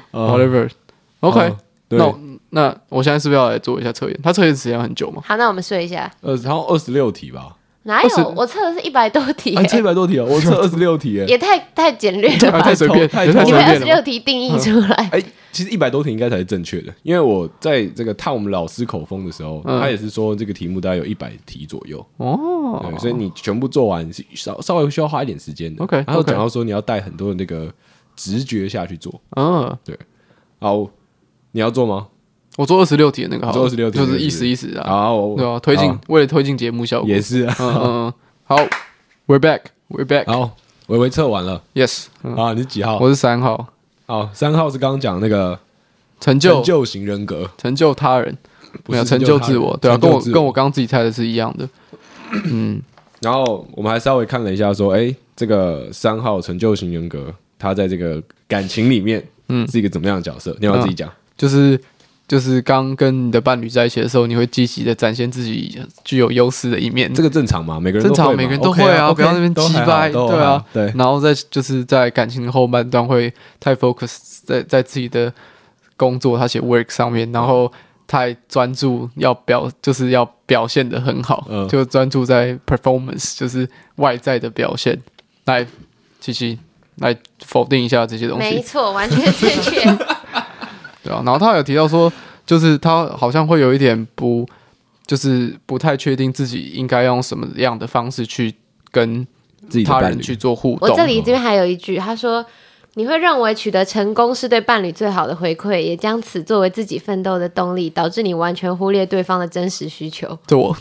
，whatever，OK， 那那我现在是不是要来做一下测验？它测验时间很久吗？ 好，那我们睡一下， 呃，然后二十六题吧。 哪有？我测的是一百多题、欸， 测一百多题哦，我测二十六题、欸， 也太太简略了吧， 太随便，太随便了。你们二十六题定义出来， 哎、欸，其实一百多题应该才是正确的，因为我在这个探我们老师口风的时候，嗯、他也是说这个题目大概有一百题左右哦，对，所以你全部做完稍稍微需要花一点时间的。 OK， 然后讲到说你要带很多的那个直觉下去做，嗯，对，好，你要做吗？ 我做二十六题的那个好， 做二十六题就是意思意思啊， 好， 对啊，推进为了推进节目效果也是啊， 嗯嗯。好 ，We're back, We're back。 好，微微测完了 ，Yes。 啊，你是几号？ 我是三号。 好，三号是刚刚讲那个成就成就型人格， 成就他人，没有成就自我，对啊，跟我跟我刚刚自己猜的是一样的。嗯， 然后我们还稍微看了一下，说，哎，这个三号成就型人格，他在这个感情里面，嗯，是一个怎么样的角色？你要不要自己讲？ 就是。就是刚跟你的伴侣在一起的时候，你会积极的展现自己具有优势的一面， 这个正常嘛？每个人都会正常，每个人都会啊， okay 啊 okay, 不要那边鸡掰，对啊， 对。 然后在就是在感情的后半段会太 focus 在在自己的工作，他写 work 上面，然后太专注要表，就是要表现得很好，嗯、就专注在 performance， 就是外在的表现。来，琪琪来否定一下这些东西， 没错，完全正确。 对啊，然后他有提到说，就是他好像会有一点不，就是不太确定自己应该用什么样的方式去跟他人去做互动。 我这里这边还有一句，他说：“你会认为取得成功是对伴侣最好的回馈，也将此作为自己奋斗的动力，导致你完全忽略对方的真实需求。” 这我，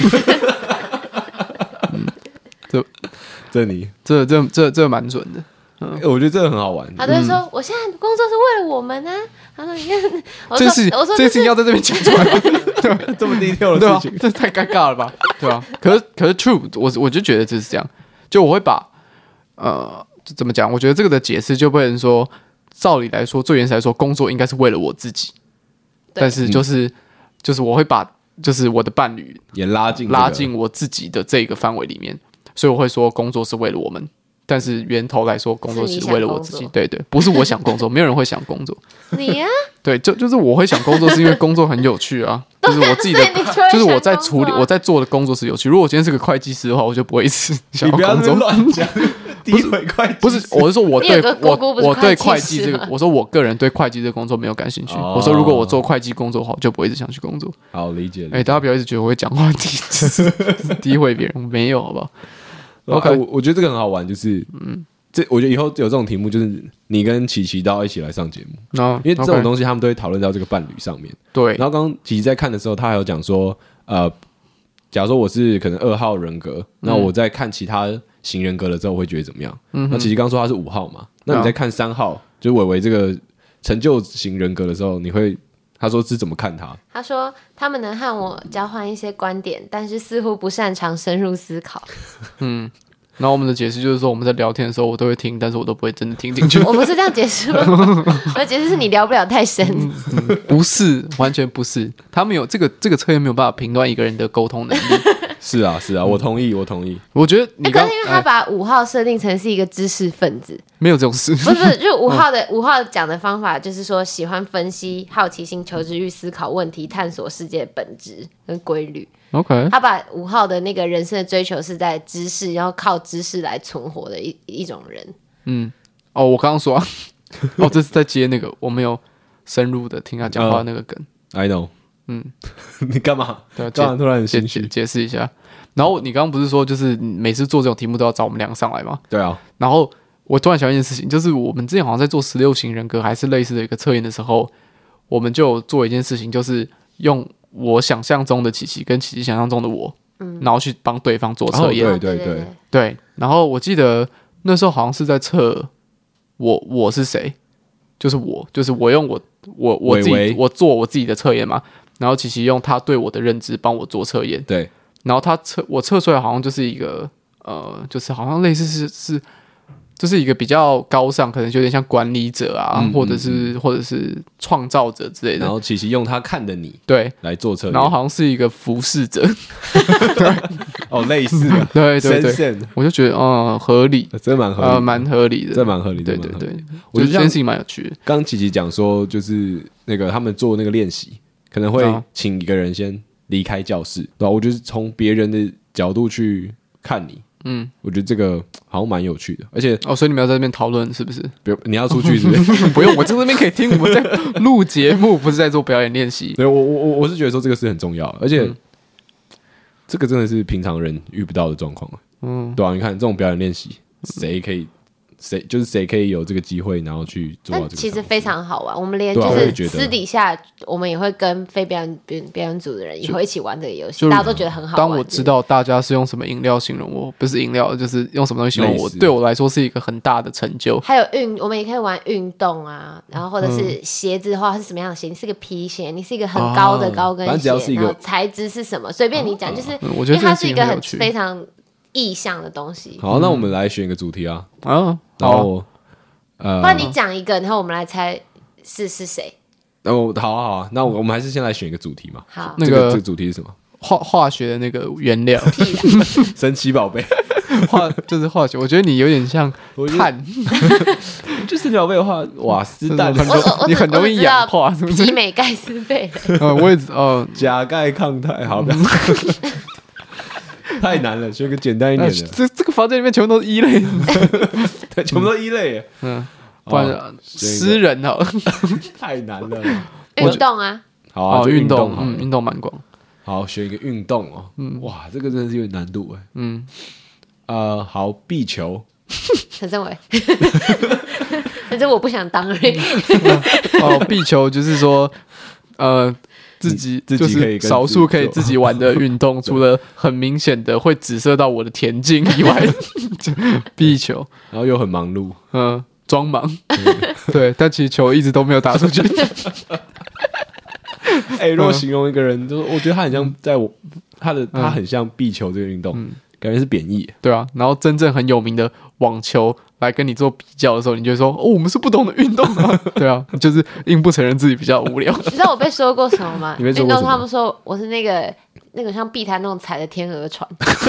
嗯，这这你这这这这蛮准的。 嗯欸、我觉得这个很好玩。 他都会说、嗯：“我现在工作是为了我们呢、啊。”他说：“你看，我说， 这我说这事情要在这边讲出来， 对，这么低调的事情， 这太尴尬了吧？对吧、啊？可是可是 true， 我我就觉得这是这样。就我会把呃，怎么讲？我觉得这个的解释就被人说，照理来说，最原始来说，工作应该是为了我自己，但是就是、嗯、就是我会把就是我的伴侣也拉进、这个、拉进我自己的这个范围里面，所以我会说，工作是为了我们。但是源头来说，工作是为了我自己，对对，不是我想工作，没有人会想工作。 你呀、啊？ 对，就就是我会想工作，是因为工作很有趣啊，就是我自己的，就是我在处理我在做的工作是有趣。如果我今天是个会计师的话，我就不会一直想要工作。 你不要乱讲， 诋毁会计， 不是，我是说我对姑姑我我对会计这个，我说我个人对会计这个工作没有感兴趣。哦、我说如果我做会计工作的话，我就不会一直想去工作。 好理解。 哎、欸，大家不要一直觉得我会讲话诋诋毁别人，没有，好不好 ？OK，、欸、我我觉得这个很好玩，就是嗯。这我觉得以后有这种题目，就是你跟琪琪都要一起来上节目，哦、因为这种东西他们都会讨论到这个伴侣上面。 对。 然后刚刚琪琪在看的时候，他还有讲说，呃，假如说我是可能二号人格，那、嗯、我在看其他型人格了之后，我会觉得怎么样？嗯。那琪琪刚说他是五号嘛，那你在看三号，就是伟伟这个成就型人格的时候，你会他说是怎么看他？ 他说他们能和我交换一些观点，但是似乎不擅长深入思考。 嗯。然后我们的解释就是说，我们在聊天的时候我都会听，但是我都不会真的听进去。 我们是这样解释吗？我的解释是你聊不了太深。 嗯嗯、不是，完全不是。他们有这个这个测验没有办法评断一个人的沟通能力。 是啊，是啊，我同意，我同意。 我觉得你刚、 欸、可是因为他把五号设定成是一个知识分子， 没有这种事。 不是不是，就五号的五、嗯、号讲的方法就是说，喜欢分析、好奇心、求知欲、思考问题、探索世界本质跟规律。 OK， 他把五号的那个人生的追求是在知识，然后靠知识来存活的一一种人。 嗯，哦，我刚刚说、啊，哦，这是在接那个我没有深入的听他讲话的那个梗。 Uh, I know。嗯，你干嘛？ 对， 干嘛突然很兴趣？ 解释一下。然后你刚刚不是说，就是每次做这种题目都要找我们两个上来吗？ 对啊。 然后我突然想一件事情，就是我们之前好像在做十六型人格还是类似的一个测验的时候，我们就做一件事情，就是用我想象中的琪琪跟琪琪想象中的我，嗯，然后去帮对方做测验。 哦、对对对对。然后我记得那时候好像是在测我我是谁，就是我，就是我用我我我自己微微我做我自己的测验嘛。然后琪琪用他对我的认知帮我做测验， 对。 然后他测我测出来好像就是一个呃，就是好像类似是是。就是一个比较高尚，可能就有点像管理者啊，嗯、或者是、嗯、或者是创造者之类的。 然后琪琪用他看的你对来做测验， 然后好像是一个服侍者， 对，哦，类似的， 对对对，神神我就觉得哦、呃，合理， 真蛮合理， 呃，蛮合理的， 这蛮合理的， 对对对， 我觉得这件事情蛮有趣的。 刚刚琪琪讲说，就是那个他们做那个练习，可能会请一个人先离开教室，对吧？我就是从别人的角度去看你。嗯，我觉得这个好像蛮有趣的，而且哦，所以你们要在这边讨论是不是？ 不，你要出去是不是？ 不用，我在这边可以听。我们在录节目，不是在做表演练习。 对，我我我是觉得说这个是很重要的，而且、嗯、这个真的是平常人遇不到的状况。嗯，对啊，你看这种表演练习，谁可以？谁就是谁可以有这个机会，然后去做到这个？ 其实非常好玩。我们连就是私底下，我们也会跟非表演表演组的人也会一起玩这个游戏，大家都觉得很好玩。 当我知道大家是用什么饮料形容我，不是饮料，就是用什么东西形容我，对我来说是一个很大的成就。 还有运，我们也可以玩运动啊，然后或者是鞋子的话是什么样的鞋？你是个皮鞋，你是一个很高的高跟鞋，然后材质是什么？随便你讲，就是因为它是一个很非常意象的东西。 好，那我们来选一个主题啊。 啊。 然后，呃， 不然你讲一个，然后我们来猜是是谁。 哦，好啊好啊，那我们还是先来选一个主题嘛。 好， 那个这个主题是什么？ 化化学的那个原料。 神奇宝贝， 化就是化学。我觉得你有点像碳， 就是宝贝的话，瓦斯蛋， 你很容易氧化，是不是？ 集美盖斯贝。 呃，我也哦， 钾钙抗钛，好不要。太难了，选个简单一点的。 这这个房间里面全部都是一类， 对，全部都一类。嗯， 不然诗人好了， 太难了。 运动啊， 好啊，运动， 嗯，运动蛮广。 好，选一个运动哦。嗯，哇，这个真的是有点难度哎。嗯，呃，好，壁球。 陈政伟，反正我不想当而已。 哦，壁球就是说，呃。自己就是少数可以自己玩的运动，除了很明显的会指涉到我的田径以外，壁球， 然后又很忙碌， 嗯，装忙，对，但其实球一直都没有打出去。 哎、欸，如果形容一个人，就是我觉得他很像在我他的他很像壁球这个运动，嗯、感觉是贬义， 对啊。然后真正很有名的网球来跟你做比较的时候，你就会说：“哦，我们是不同的运动啊。”对啊，就是硬不承认自己比较无聊。 你知道我被说过什么吗？ 你被说过什么？ 他们说我是那个那个像碧潭那种踩的天鹅船。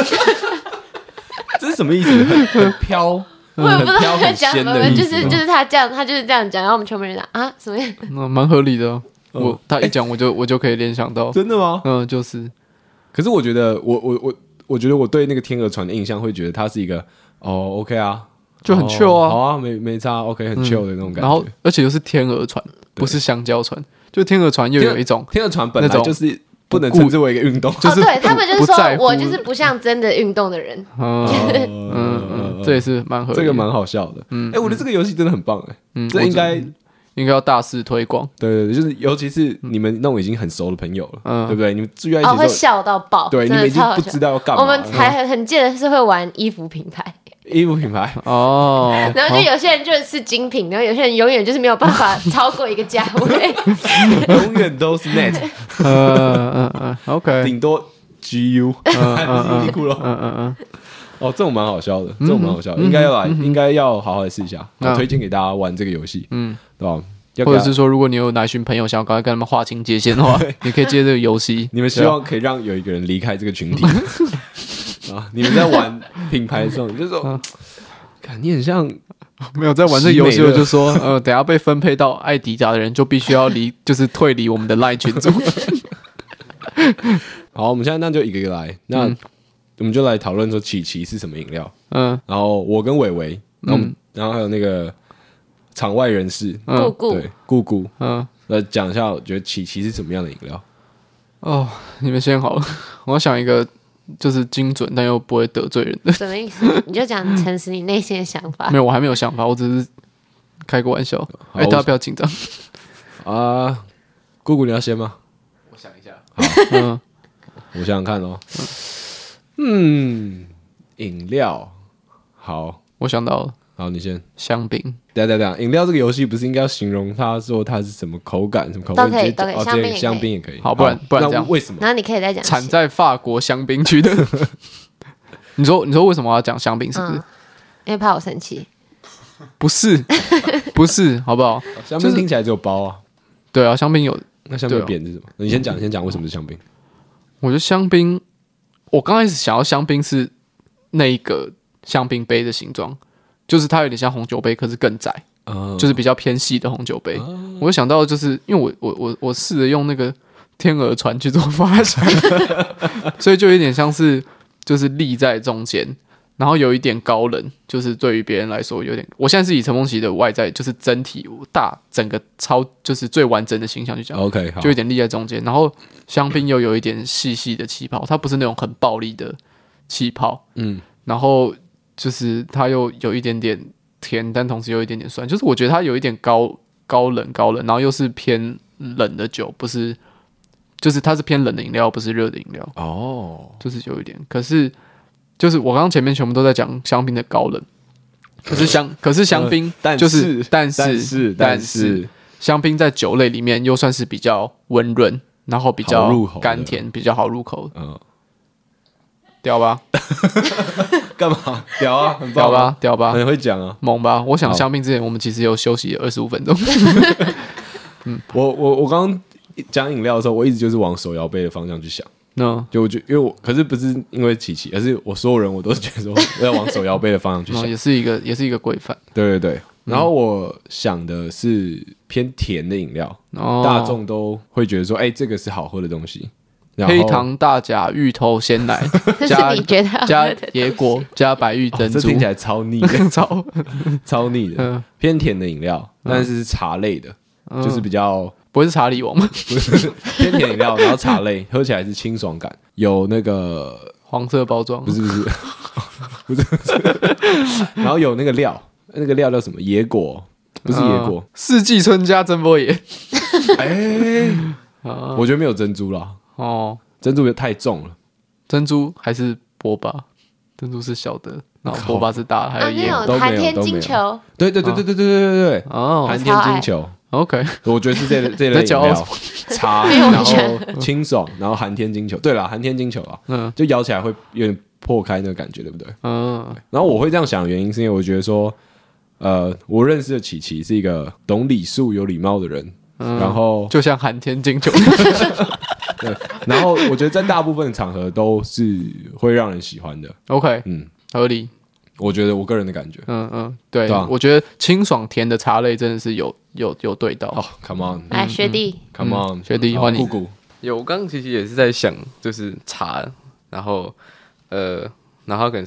这是什么意思？很很飘。 我也不知道他在讲什么，就是就是他这样，他就是这样讲，然后我们全部人讲啊什么样？ 嗯，蛮合理的、哦。我他一讲我就、欸、我就可以联想到， 真的吗？ 嗯，就是。 可是我觉得我我我我觉得我对那个天鹅船的印象会觉得它是一个哦 OK 啊， 就很 chill 啊。 好啊，没没差 ，OK， 很 chill 的那种感觉。 然后而且又是天鹅船，不是香蕉船，就天鹅船又有一种天鹅船本来就是不能称之为一个运动， 就是对他们就是说我就是不像真的运动的人。 嗯嗯，这也是蛮合理的， 这个蛮好笑的。嗯，哎，我觉得这个游戏真的很棒哎，嗯，这应该。 应该要大肆推广， 对对对，就是尤其是你们那种已经很熟的朋友了，嗯、对不对？你们聚在一起哦，会笑到爆， 对，你们已经不知道要干嘛。 我们还很记得是会玩衣服品牌， 衣服品牌哦， 然后就有些人就是精品，然后有些人永远就是没有办法超过一个价位， 永远都是 net， 嗯嗯嗯 ，OK， 顶多 G U， 嗯嗯嗯， 酷了， 嗯嗯嗯。 哦，这种蛮好笑的，这种蛮好笑的，应该要来，应该要好好的试一下，我推荐给大家玩这个游戏，嗯，对吧？ 或者是说，如果你有哪群朋友想要赶快跟他们划清界限的话，你可以接这个游戏。 你们希望可以让有一个人离开这个群体啊？你们在玩品牌的时候，你就说，看你很像没有在玩这游戏，我就说，呃，等下被分配到艾迪达的人就必须要离，就是退离我们的LINE群组。 好，我们现在那就一个一个来，那。我们就来讨论说琪琪是什么饮料，嗯，然后我跟伟伟，嗯，然后还有那个场外人士， 姑姑， 对，姑姑，嗯，来讲一下，我觉得琪琪是什么样的饮料？ 哦，你们先好了，我要想一个就是精准但又不会得罪人的。 什么意思？你就讲诚实你内心的想法。 没有，我还没有想法，我只是开个玩笑。哎、欸，大家不要紧张啊！姑姑，你要先吗？ 我想一下。好，嗯， 我想想看哦。嗯，饮料好， 我想到了。 好，你先。 香槟。 等等等，饮料这个游戏不是应该要形容它说它是什么口感、什么口味？ 都可以，都可以。 哦， 香槟， 香槟也可以。 好，不然不然这样， 为什么？ 然后你可以再讲。 产在法国香槟区的。你说，你说为什么要讲香槟？是不是？ 因为怕我生气。 不是，不是，好不好？ 香槟听起来只有包啊。 对啊，香槟有。 那香槟扁是什么？你先讲，先讲为什么是香槟？ 我觉得香槟。我刚开始想要香槟是那一个香槟杯的形状，就是它有点像红酒杯，可是更窄，呃、就是比较偏细的红酒杯。呃、我就想到，就是因为我我我我试着用那个天鹅船去做发想，所以就有点像是就是立在中间，然后有一点高冷，就是对于别人来说有点。我现在是以陈梦琪的外在，就是整体大整个超就是最完整的形象去讲 ，OK， 好， 就有点立在中间，然后。香槟又有一点细细的气泡，它不是那种很暴力的气泡，嗯，然后就是它又有一点点甜，但同时又有一点点酸，就是我觉得它有一点高高冷高冷，然后又是偏冷的酒，不是，就是它是偏冷的饮料，不是热的饮料，哦，就是有一点，可是就是我刚刚前面全部都在讲香槟的高冷，可是香可是香槟就是但是但是但是香槟在酒类里面又算是比较温润。然后比较甘甜，比较好入口。嗯，屌吧？ 干嘛？屌啊！很屌吧？屌吧？ 很会讲啊， 猛吧？我想香槟之前，我们其实有休息二十五分钟。 嗯，我我我刚刚讲饮料的时候，我一直就是往手摇杯的方向去想。嗯，就我觉，因为我可是不是因为琪琪，而是我所有人我都是觉得说我要往手摇杯的方向去想， 也是一个也是一个规范。 对对对。然后我想的是偏甜的饮料，哦、大众都会觉得说，哎、欸，这个是好喝的东西。 黑糖大甲芋头鲜奶加加椰果加白玉珍珠， 哦、这听起来超腻的， 超超腻的。嗯、偏甜的饮料，但是是茶类的，嗯、就是比较不会是茶里王吗？ 不是偏甜饮料，然后茶类喝起来是清爽感，有那个黄色包装， 不是不是不是，不是然后有那个料。那个料叫什么？野果不是野果， 四季春加珍波野。 哎，我觉得没有珍珠啦。哦，珍珠也太重了。 珍珠还是波霸？珍珠是小的，然后波霸是大的，还有野果都没有。寒天金球， 对对对对对对对对对。哦，寒天金球。 OK， 我觉得是这这类饮料，茶，然后清爽，然后寒天金球。对啦，寒天金球啊，嗯，就咬起来会有点破开那个感觉，对不对？嗯。然后我会这样想的原因，是因为我觉得说。呃，我认识的琪琪是一个懂礼数、有礼貌的人，嗯、然后就像寒天金球， 对，然后我觉得在大部分的场合都是会让人喜欢的。 OK， 嗯，合理。 我觉得我个人的感觉， 嗯嗯，对，对啊、我觉得清爽甜的茶类真的是有有有对到。 哦 ，Come on， 来学弟 ，Come on，、 嗯、学弟欢迎。 姑姑， 有，我刚刚其实也是在想，就是茶，然后呃，然后可能是会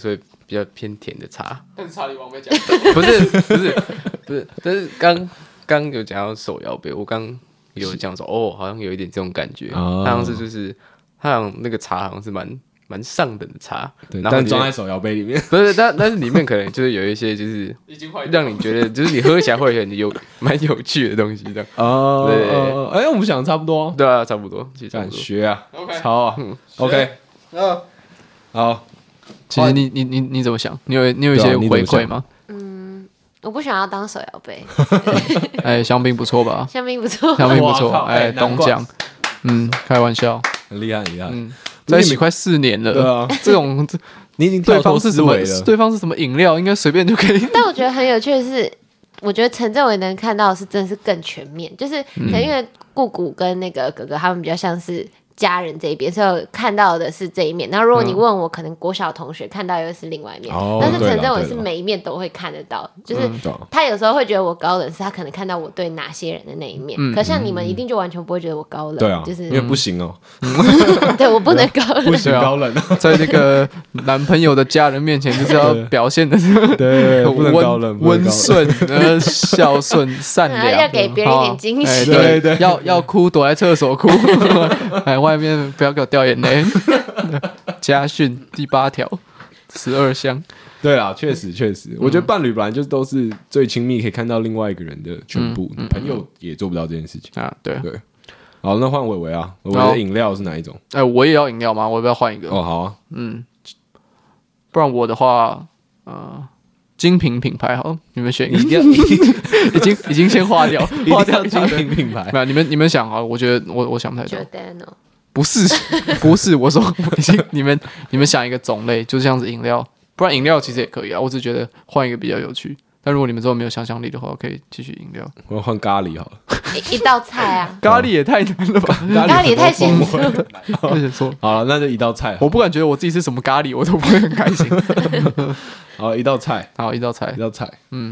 比较偏甜的茶。 但是查理王没讲， 不是不是不是，但是刚刚有讲到手摇杯，我刚有讲说哦，好像有一点这种感觉，哦、好像是就是它好像那个茶好像是蛮蛮上等的茶， 对，但装在手摇杯里面， 不是，但但是里面可能就是有一些就是让你觉得就是你喝起来会很有蛮有趣的东西的哦，对，哎、欸，我们想的差不多， 对啊，差不多，其实差不多学啊 ，OK， 超啊、嗯、，OK， 嗯，好。 其实你你你你怎么想？你有你有一些回馈吗？ 嗯，我不想要当手摇杯。 哎，香槟不错吧？ 香槟不错， 香槟不错。哎，东江，嗯，开玩笑， 很厉害，很厉害。嗯， 在一起快四年了。对啊，这种你已经对方是什么？对方是什么饮料？应该随便就可以。 但我觉得很有趣的是，我觉得陈政伟能看到的是真的是更全面，就是可能因为顾顾跟那个哥哥他们比较像是家人这一边，所以我看到的是这一面。然后如果你问我，可能国小同学看到又是另外一面。嗯、但是陈政伟是每一面都会看得到，就是他有时候会觉得我高冷，是他可能看到我对哪些人的那一面。嗯、可像你们一定就完全不会觉得我高冷， 对啊， 就是因为不行哦， 对我不能高冷， 不行高冷， 在那个男朋友的家人面前就是要表现的对，不能高冷， 温顺、呃孝顺、善良， 要给别人一点惊喜， 哎、对对，要要哭躲在厕所哭，哎。外面不要给我掉眼泪。家训第八条，十二项。 对啦，确实确实，嗯、我觉得伴侣本来就都是最亲密，可以看到另外一个人的全部。嗯嗯、朋友也做不到这件事情啊。对对。好，那换伟伟啊，伟伟的饮料是哪一种？ 哎、欸，我也要饮料吗？我要不要换一个？ 哦，好啊。 嗯，不然我的话，呃。精品品牌好，你们选一个，已经已经先划掉，划掉精品品牌。 没有，你们你们想啊，我觉得我我想不太到。 Giordano 不是不是，我说已经你们你们想一个种类，就这样子饮料，不然饮料其实也可以啊。我只觉得换一个比较有趣。但如果你们之后没有想象力的话，可以继续饮料。 我要换咖喱好了， 一, 一道菜啊， 咖喱也太难了吧？ 咖喱也太咸了。 好了，那就一道菜。 我不敢觉得我自己是什么咖喱，我都不会很开心。 好，一道菜， 好，一道菜， 一道菜， 嗯，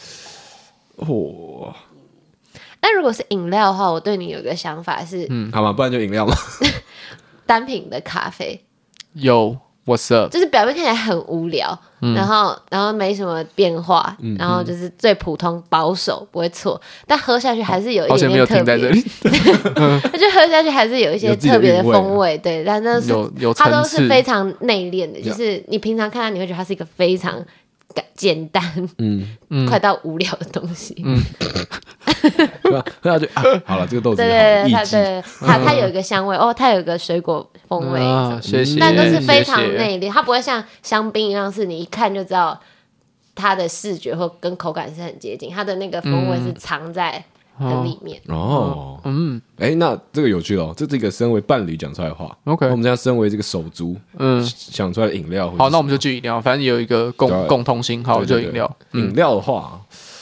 哦。 那如果是饮料的话，我对你有一个想法是， 嗯，好嘛，不然就饮料嘛。 单品的咖啡， 有 What's up？ 就是表面看起来很无聊，嗯、然后然后没什么变化，嗯、然后就是最普通保守不会错，但喝下去还是有一点点特别。那就喝下去还是有一些特别的风味，对，但那是它都是非常内敛的，就是你平常看它你会觉得它是一个非常简单，嗯，快到无聊的东西，嗯， 喝下去啊，好了，这个豆子对对对，它对它它有一个香味哦，它有一个水果风味， 谢谢， 但都是非常内敛，它不会像香槟一样是你一看就知道它的视觉或跟口感是很接近，它的那个风味是藏在很里面。 哦，嗯，哎，那这个有趣哦，这是一个身为伴侣讲出来的话。 OK， 我们现在身为这个手足，嗯，想出来的饮料。 好，那我们就去饮料，反正有一个共共通性，好，就饮料。 饮料的话，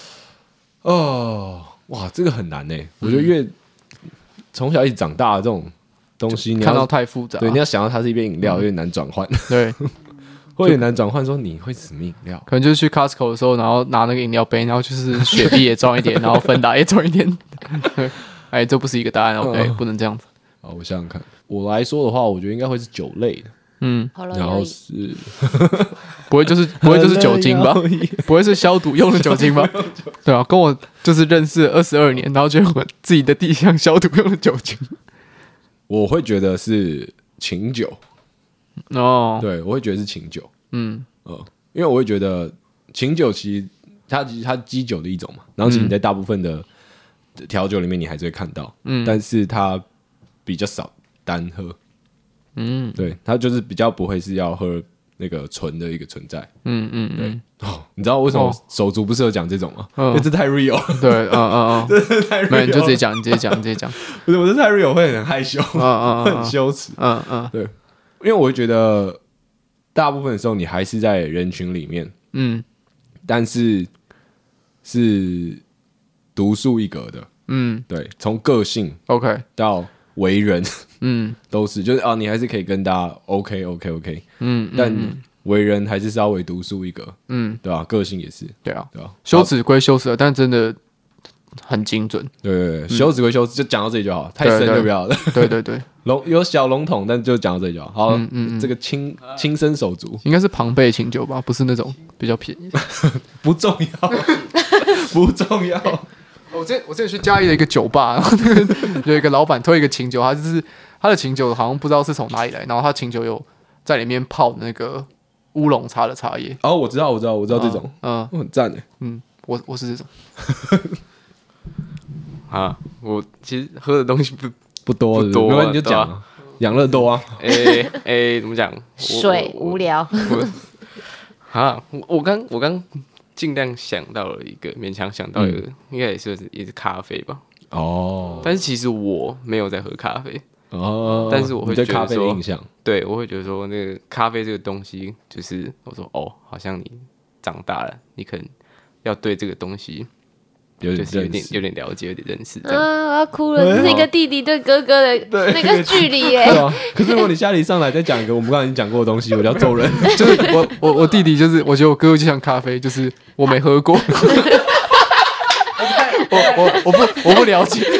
哦，哇，这个很难呢。我觉得越从小一起长大的这种东西，你看到太复杂， 对，你要想到它是一杯饮料，有点难转换。 对。 会有点难转换，说你会什么饮料？ 可能就是去 Costco 的时候，然后拿那个饮料杯，然后就是雪碧也装一点，然后芬达也装一点。哎，这不是一个答案 ，OK，、嗯、不能这样子。 好，我想想看，我来说的话，我觉得应该会是酒类的， 嗯， 然后是不会就是不会就是酒精吧？不会是消毒用的酒精吧？对啊，跟我就是认识二十二年，然后觉得我自己的地像消毒用的酒精。 我会觉得是琴酒。 哦， oh. 对，我会觉得是琴酒， 嗯， 呃，因为我会觉得琴酒其实它它基酒的一种嘛，然后其实你在大部分的调酒里面你还是会看到，嗯，但是它比较少单喝，嗯，对，它就是比较不会是要喝那个纯的一个存在， 嗯嗯， 对，哦，你知道为什么手足不适合讲这种吗？因为这太 real， 对，嗯嗯嗯， 这是太 real， 没有你就直接讲，你直接讲，你直接讲， 不是，我这太 real 会很害羞，嗯嗯，会很羞耻， 嗯嗯， 对。因为我会觉得，大部分的时候你还是在人群里面，嗯，但是是独树一格的，嗯，对，从个性 OK 到为人， 嗯， 都是，就是啊，你还是可以跟大家 OK OK OK， 嗯，但为人还是稍微独树一格，嗯，对吧、啊？个性也是， 对啊， 对啊， 羞耻归羞耻，但真的很精准。 对对对，修止归修，就讲到这里就好，太深就不要了。 对对对， 笼有小笼统，但就讲到这里就好。好，嗯嗯这个轻轻身手足应该是庞贝清酒吧，不是那种比较便宜。 不重要，不重要。 我之前我之前去嘉义的一个酒吧，然后那个有一个老板推一个清酒，他就是他的清酒好像不知道是从哪里来，然后他清酒有在里面泡那个乌龙茶的茶叶。 哦，我知道，我知道，我知道这种，嗯，很赞的。 嗯，我我是这种。 啊，我其实喝的东西不不多， 不多， 没关系，你就讲养乐多啊。 诶诶，怎么讲？ 水无聊。 啊，我刚我刚尽量想到了一个，勉强想到一个，应该也是也是咖啡吧。哦，但是其实我没有在喝咖啡。哦，但是我会觉得说，咖啡的印象，对，我会觉得说，那个咖啡这个东西，就是我说哦，好像你长大了，你可能要对这个东西。有点有点有点了解，有点认识。 啊，我要哭了！这是一个弟弟对哥哥的那个距离耶。 可是如果你下里上来再讲一个我们刚才已经讲过的东西，我就要揍人。 就是我我我弟弟就是，我觉得我哥哥就像咖啡，就是我没喝过，我我我不我不了解。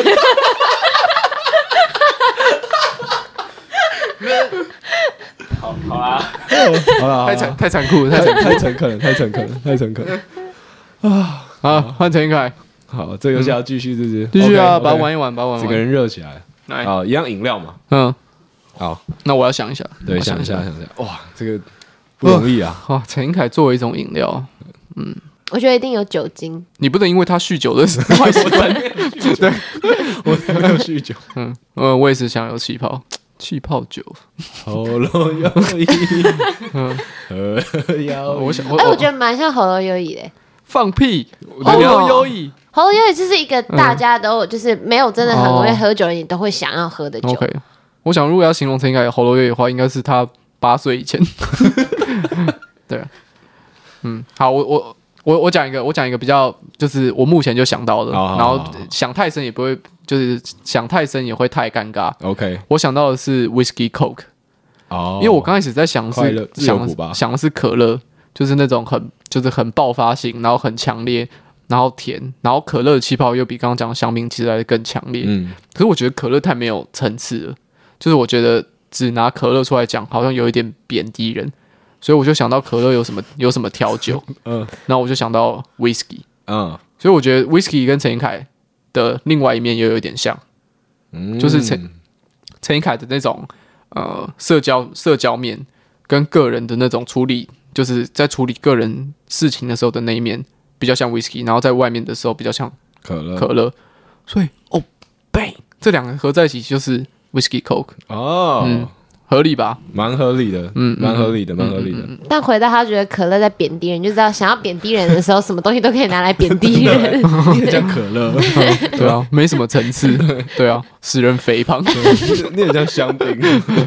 好好啦， 好啦， 太残太残酷了，太太诚恳了，太诚恳了，太诚恳了啊！好，换陈凯。 好，这游戏要继续，是不是？ 继续啊，把它玩一玩，把它玩完。 整个人热起来。好，一样饮料嘛。 嗯， 好， 那我要想一下。 对，想一下，想一下。哇，这个不容易啊！ 哇，陈凯作为一种饮料，嗯， 我觉得一定有酒精。 你不能因为他酗酒的坏习惯。对， 我才没有酗酒。 嗯，呃，我也是想有气泡，气泡酒。 喉咙有意，嗯， 我想， 哎，我觉得蛮像喉咙有意的。 放屁！喉咙优异， 喉咙优异就是一个大家都就是没有真的很会喝酒的人，你都会想要喝的酒。 OK， 我想如果要形容陈凯喉咙优异的话，应该是他八岁以前。对，嗯，好，我我我我讲一个，我讲一个比较，就是我目前就想到的，然后想太深也不会，就是想太深也会太尴尬。 OK， 我想到的是 Whisky Coke， 哦，因为我刚开始在想是想想的是可乐。就是那种很就是很爆发性，然后很强烈，然后甜，然后可乐的气泡又比刚刚讲的香槟其实来的更强烈。嗯，可是我觉得可乐太没有层次了，就是我觉得只拿可乐出来讲，好像有一点贬低人，所以我就想到可乐有什么有什么调酒，嗯，然后我就想到 whisky， 嗯，所以我觉得 whisky 跟陈凯的另外一面又有一点像，嗯，就是陈陈凯的那种呃社交社交面跟个人的那种处理。就是在处理个人事情的时候的那一面比较像 whisky， 然后在外面的时候比较像可乐， 可乐，所以哦 ，bang， 这两个合在一起就是 whisky coke 哦，嗯，合理吧？ 蛮合理的，嗯，蛮合理的，蛮合理的。 但回到他觉得可乐在贬低人，就知道想要贬低人的时候，什么东西都可以拿来贬低人。 你很像可乐， 对啊，没什么层次，对啊，使人肥胖。 你很像香槟，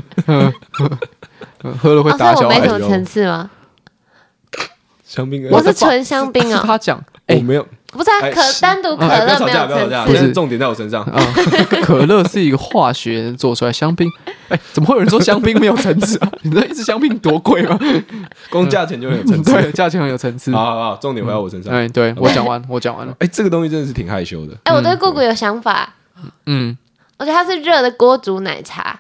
喝了会打小孩。 我没什么层次吗？ 香槟， 我是纯香槟啊。 他讲， 我没有， 不是啊，可单独可乐没有层次， 不是重点在我身上。 可乐是一个化学做出来，香槟，哎，怎么会有人说香槟没有层次啊？你知道一支香槟多贵吗？ 光价钱就很有层次， 对，价钱很有层次。 好好好，重点回到我身上。 哎，对我讲完，我讲完了。 哎，这个东西真的是挺害羞的。 哎，我对姑姑有想法。嗯，我觉得它是热的锅煮奶茶。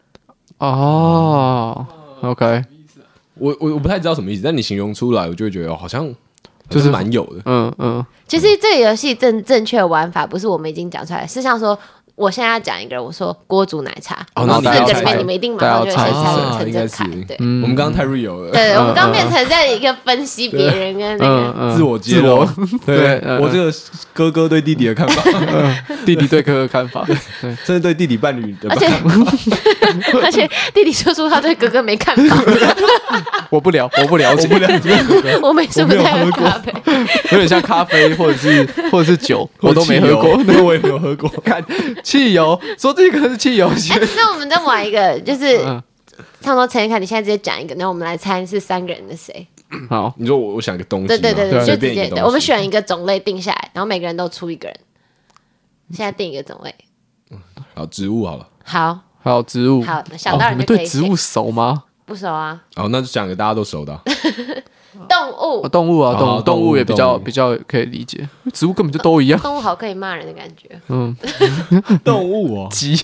哦 ，OK。 我我我不太知道什么意思，但你形容出来，我就会觉得好像就是蛮有的。嗯嗯，其实这个游戏正正确的玩法不是我们已经讲出来，是像说我现在要讲一个，我说锅煮奶茶，然后四个里面你们一定马上就会先猜陈正凯。对， 我们刚刚太 real 了。 对，我们刚变成在一个分析别人跟那个自我揭露。对，我这个哥哥对弟弟的看法， 弟弟对哥哥的看法，对， 甚至对弟弟伴侣的看法。而且弟弟说出他对哥哥没看法。 我不了，我不了解， 我不了解哥哥， 我没什么太喝咖啡， 有点像咖啡或者是或者是酒，我都没喝过， 那我也没有喝过。 看汽油，说这个是汽油。 那我们再玩一个，就是差不多陈一凯，你现在直接讲一个，那我们来猜是三个人的谁。 好， 你说我我想一个东西， 对对对对，就直接对，我们选一个种类定下来，然后每个人都出一个人。现在定一个种类， 好，植物好了。 好， 好植物， 好想到人就可以。 你们对植物熟吗？ 不熟啊。 哦，那就讲个大家都熟的。 动物， 啊、动物啊，动物，动物也比较比较可以理解，植物根本就都一样。 动物好可以骂人的感觉。 嗯， 动物哦， 鸡。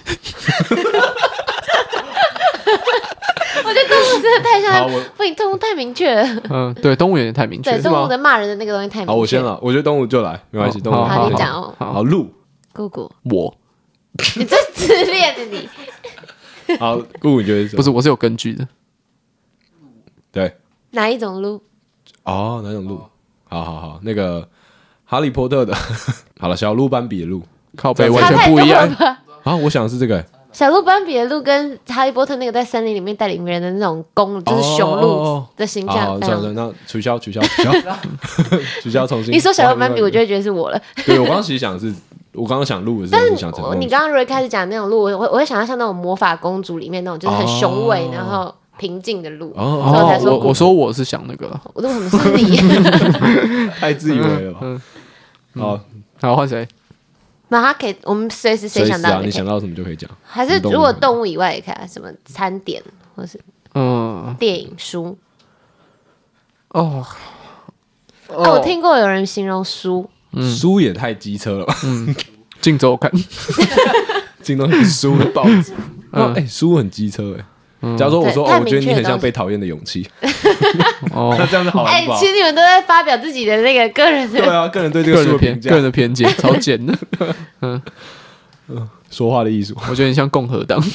我觉得动物真的太像，不，动物太明确了。 嗯，对，动物有点太明确。 对，动物的骂人的那个东西太明确。 好，我先了，我觉得动物就来，没关系，动物。 好，你讲哦。 好，鹿。 姑姑。 我。 你这自恋的你。 好，姑姑你觉得是什么？ 不是，我是有根据的。 对。 哪一种鹿？ 哦，哪种鹿？好好好，那个哈利波特的，好了，小鹿斑比的鹿， 靠北完全不一样啊！我想的是这个。 小鹿斑比的鹿跟哈利波特那个在森林里面带领别人的那种公，就是雄鹿的形象。 算了，那取消，取消，取消，取消，重新。 你说小鹿斑比，我就会觉得是我了。 对，我刚刚其实想的是，我刚刚想鹿的时候是想成。 你刚刚如果开始讲那种鹿，我我会想到像那种魔法公主里面那种，就是很雄伟，然后平静的鹿。 哦，所以我才说，我说我是想那个。 我为什么是你？ 太自以为了吧？好， 好换谁？ 那他可以，我们随时谁想到， 你想到什么就可以讲。 还是如果动物以外也可以，什么餐点或是嗯电影书。哦，啊，我听过有人形容书， 书也太机车了吧？ 嗯，镜周刊， 镜周刊书的报纸，哎，书很机车哎。假如说我说哦，我觉得你很像被讨厌的勇气，哦，那这样子好哎，其实你们都在发表自己的那个个人的， 对啊，个人对这个书的评价， 个人的偏见，超简的，嗯嗯，说话的艺术， 我觉得你像共和党，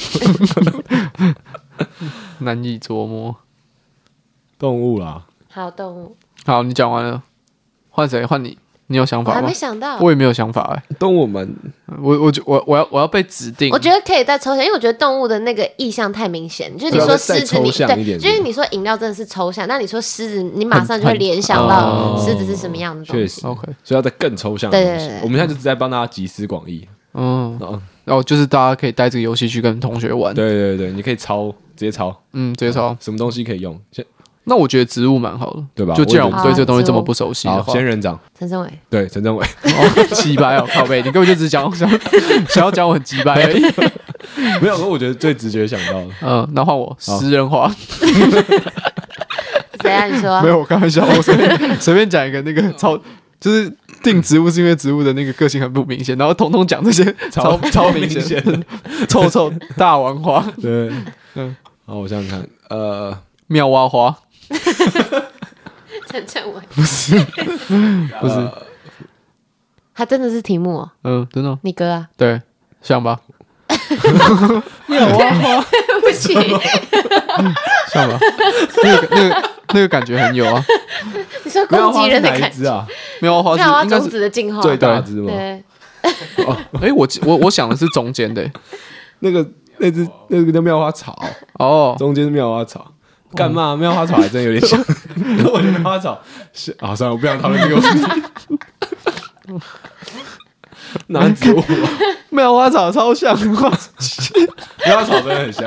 难以琢磨。 动物啦， 好动物， 好，你讲完了，换谁？换你。你有想法吗？ 我还没想到， 我也没有想法哎、 欸。动物蛮， 我我我我要我要被指定。 我觉得可以再抽象，因为我觉得动物的那个意象太明显。就是你说狮子，你对，就是你说饮料真的是抽象，那你说狮子，你马上就会联想到狮子是什么样的东西。 确实 ，OK， 所以要再更抽象的东西。我们现在就是在帮大家集思广益。 嗯，然后就是大家可以带这个游戏去跟同学玩。 对对对，你可以抄，直接抄， 嗯，直接抄， 什么东西可以用？先。 那我觉得植物蛮好的， 对吧？ 就既然我们对这个东西这么不熟悉的话， 仙人掌， 陈政伟， 对，陈政伟， 鸡掰哦，靠背，你根本就只讲想想要讲我很鸡掰而已。 没有，我觉得最直觉想到的， 嗯，那换我食人花。 谁啊？你说？ 没有，我开玩笑，我随便随便讲一个那个超，就是定植物是因为植物的那个个性很不明显，然后统统讲这些超超明显，臭臭大王花。 对，嗯，好，我想想看，呃， 妙蛙花。 陈政伟不是不是， 他真的是题目哦。 嗯，真的。 你哥啊？ 对，像吧？ 妙蛙花， 对不起， 像吧？那个那个那个感觉很有啊。 你说攻击人的感觉啊？ 妙蛙花是妙蛙种子的进化最大只吗？ 对。 哦，哎，我我我想的是中间的， 那个那只那个叫妙花草哦，中间是妙花草。干嘛？妙花草还真有点像，我觉得妙花草是啊，算了，我不想讨论这个问题。哪植物？ 妙花草超像， 妙花草真的很像。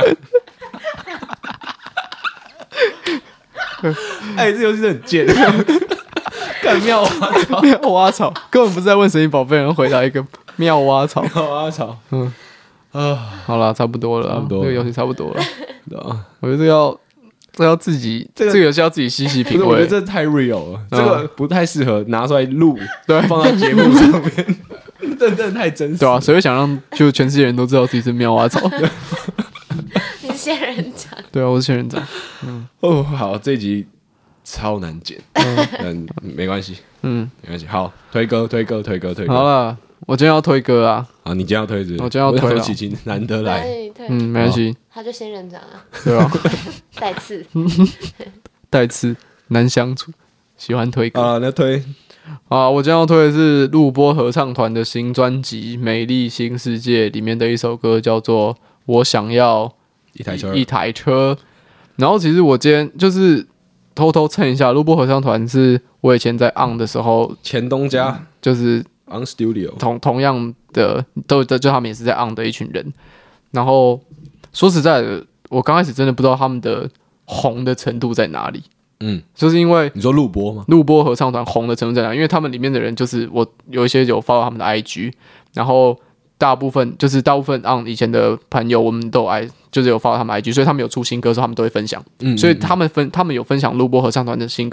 哎，这游戏真的很贱。干妙花草， 妙花草根本不是在问神奇宝贝，人回答一个妙蛙草， 妙蛙草。嗯啊，好了，差不多了， 差不多， 这个游戏差不多了。我觉得要。这要自己，这个这个游戏要自己细细品味。 我觉得这太 real 了，这个不太适合拿出来录，对，放到节目上面，这真的太真实。 对啊，谁会想让就全世界人都知道自己是妙蛙草？ 你是仙人掌。 对啊，我是仙人掌。 嗯，哦，好，这一集超难剪，嗯，没关系，嗯，没关系。好，推歌，推歌，推歌，推歌。 好了，我今天要推歌啊。 啊，你今天要推是？ 我今天要推了。 启晴难得来， 嗯，没关系。 他就仙人掌啊， 对啊， 带刺， 带刺难相处，喜欢推歌啊，那推啊，我今天要推的是录播合唱团的新专辑《美丽新世界》里面的一首歌，叫做《我想要一台车》。 一台车。然后其实我今天就是偷偷蹭一下，录播合唱团是我以前在 on 的时候， 前东家就是 on studio 同同样的都就他们也是在 on 的一群人，然后。说实在的，我刚开始真的不知道他们的红的程度在哪里。嗯，就是因为你说录播吗？ 录播合唱团红的程度在哪里？因为他们里面的人就是我有一些有 follow 他们的 I G， 然后大部分就是大部分让以前的朋友我们都爱就是有 follow 他们 I G， 所以他们有出新歌的时候他们都会分享。嗯，所以他们分他们有分享录播合唱团的新歌，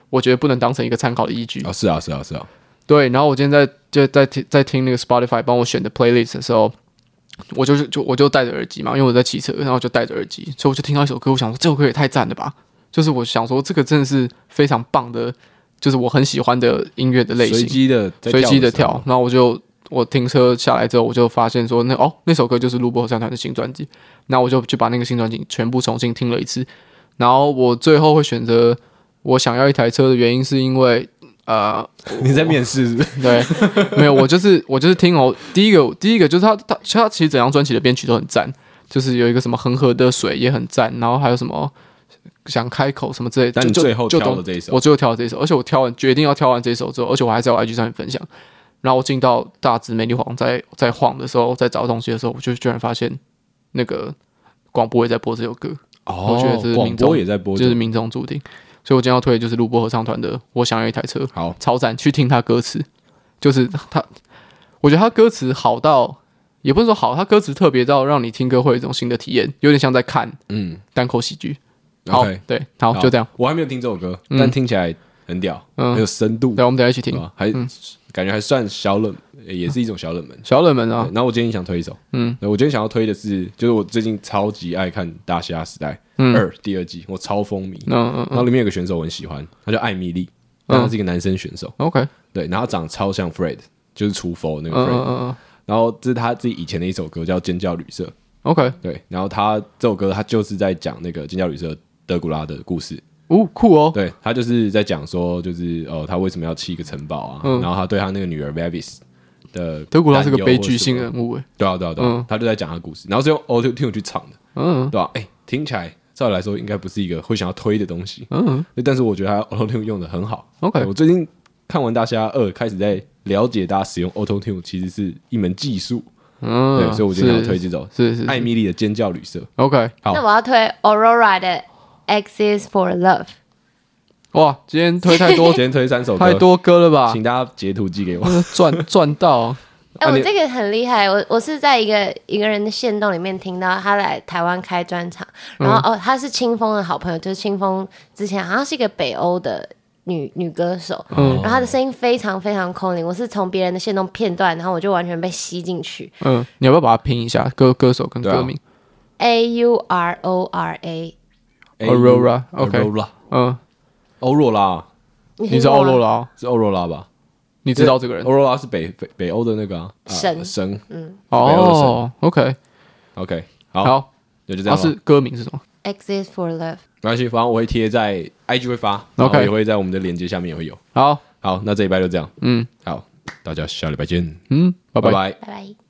我觉得不能当成一个参考的依据。 哦，是啊，是啊，是啊。 对，然后我今天在就在听在听那个 Spotify 帮我选的 playlist 的时候，我就就我就戴着耳机嘛，因为我在骑车，然后就戴着耳机，所以我就听到一首歌，我想说这首歌也太赞了吧！就是我想说这个真的是非常棒的，就是我很喜欢的音乐的类型， 随机的随机的跳，然后我就我停车下来之后，我就发现说那哦那首歌就是陆波合唱团的新专辑，那我就去把那个新专辑全部重新听了一次，然后我最后会选择我想要一台车的原因是因为。呃， 你在面试是不是？ 对，没有，我就是我就是听哦。第一个，第一个就是他他他其实整张专辑的编曲都很赞，就是有一个什么恒河的水也很赞，然后还有什么想开口什么之类的。 但你最后挑了这一首， 我最后挑了这一首，而且我挑完决定要挑完这一首之后，而且我还在我 I G 上面分享。然后我进到大直美丽皇在在晃的时候，在找东西的时候，我就居然发现那个广播也在播这首歌。 哦， 我觉得这是广播也在播， 就是命中注定。所以我今天要推的就是陆波合唱团的《我想要一台车》， 好， 超赞！去听他歌词，就是他，我觉得他歌词好到，也不是说好，他歌词特别到让你听歌会有一种新的体验，有点像在看嗯单口喜剧。好， okay, 对，好，就这样。 我还没有听这首歌，嗯、但听起来很屌，嗯、很有深度。 对，我们等一下一起听， 还、嗯、感觉还算小冷，也是一种小冷门， 小冷门啊。 然后我今天想推一首，嗯，我今天想要推的是，就是我最近超级爱看《大虾时代》。嗯、二第二季我超风靡，嗯嗯，然后里面有个选手我很喜欢，他叫艾米丽，但他是一个男生选手 ，OK， 对，然后他长得超像 Fred， 就是厨佛那个 Fred， 嗯嗯嗯，然后这是他自己以前的一首歌叫《尖叫旅社》 ，OK， 对，然后他这首歌他就是在讲那个尖叫旅社德古拉的故事， 哦，酷哦， 对他就是在讲说，就是哦他为什么要砌一个城堡啊，嗯、然后他对他那个女儿 Mavis 的德古拉是个悲剧性人物，哎， 对啊对啊对啊，嗯、他就在讲他的故事，然后是用 Auto Tune 去唱的，嗯，对吧、啊？哎、欸，听起来。照理来说，应该不是一个会想要推的东西，嗯，但是我觉得它 Auto Tune 用的很好。 OK， 我最近看完《大虾二》，开始在了解大家使用 Auto Tune 其实是一门技术，嗯，对，所以我今天要推这首是是艾米丽的《尖叫旅社》。 OK， 好，那我要推 Aurora 的《X Is for Love》。 哇，今天推太多， 今天推三首歌， 太多歌了吧？ 请大家截图寄给我， 赚赚到。 哎、欸，我这个很厉害，我我是在一个一个人的限动里面听到他来台湾开专场，然后、嗯、哦，他是清风的好朋友，就是清风之前好像是一个北欧的女女歌手，嗯，然后她的声音非常非常空灵，我是从别人的限动片段，然后我就完全被吸进去。 嗯，你要不要把它拼一下歌歌手跟歌名、啊、 ？A U R O R A Aurora OK 嗯， 欧若拉， 你是欧若拉？ 是欧若拉吧？ 你知道这个人？ 欧若拉是北北北欧的那个、啊、 神神， 嗯，哦 ，OK OK， 好， 好， 那就这样。 他是歌名是什么 ？Exist for Love。 没关系，反正我会贴在 I G 会发 ，OK， 也会在我们的链接下面也会有。 好， 好，那这礼拜就这样， 嗯， 好，大家下礼拜见， 嗯，拜拜拜拜。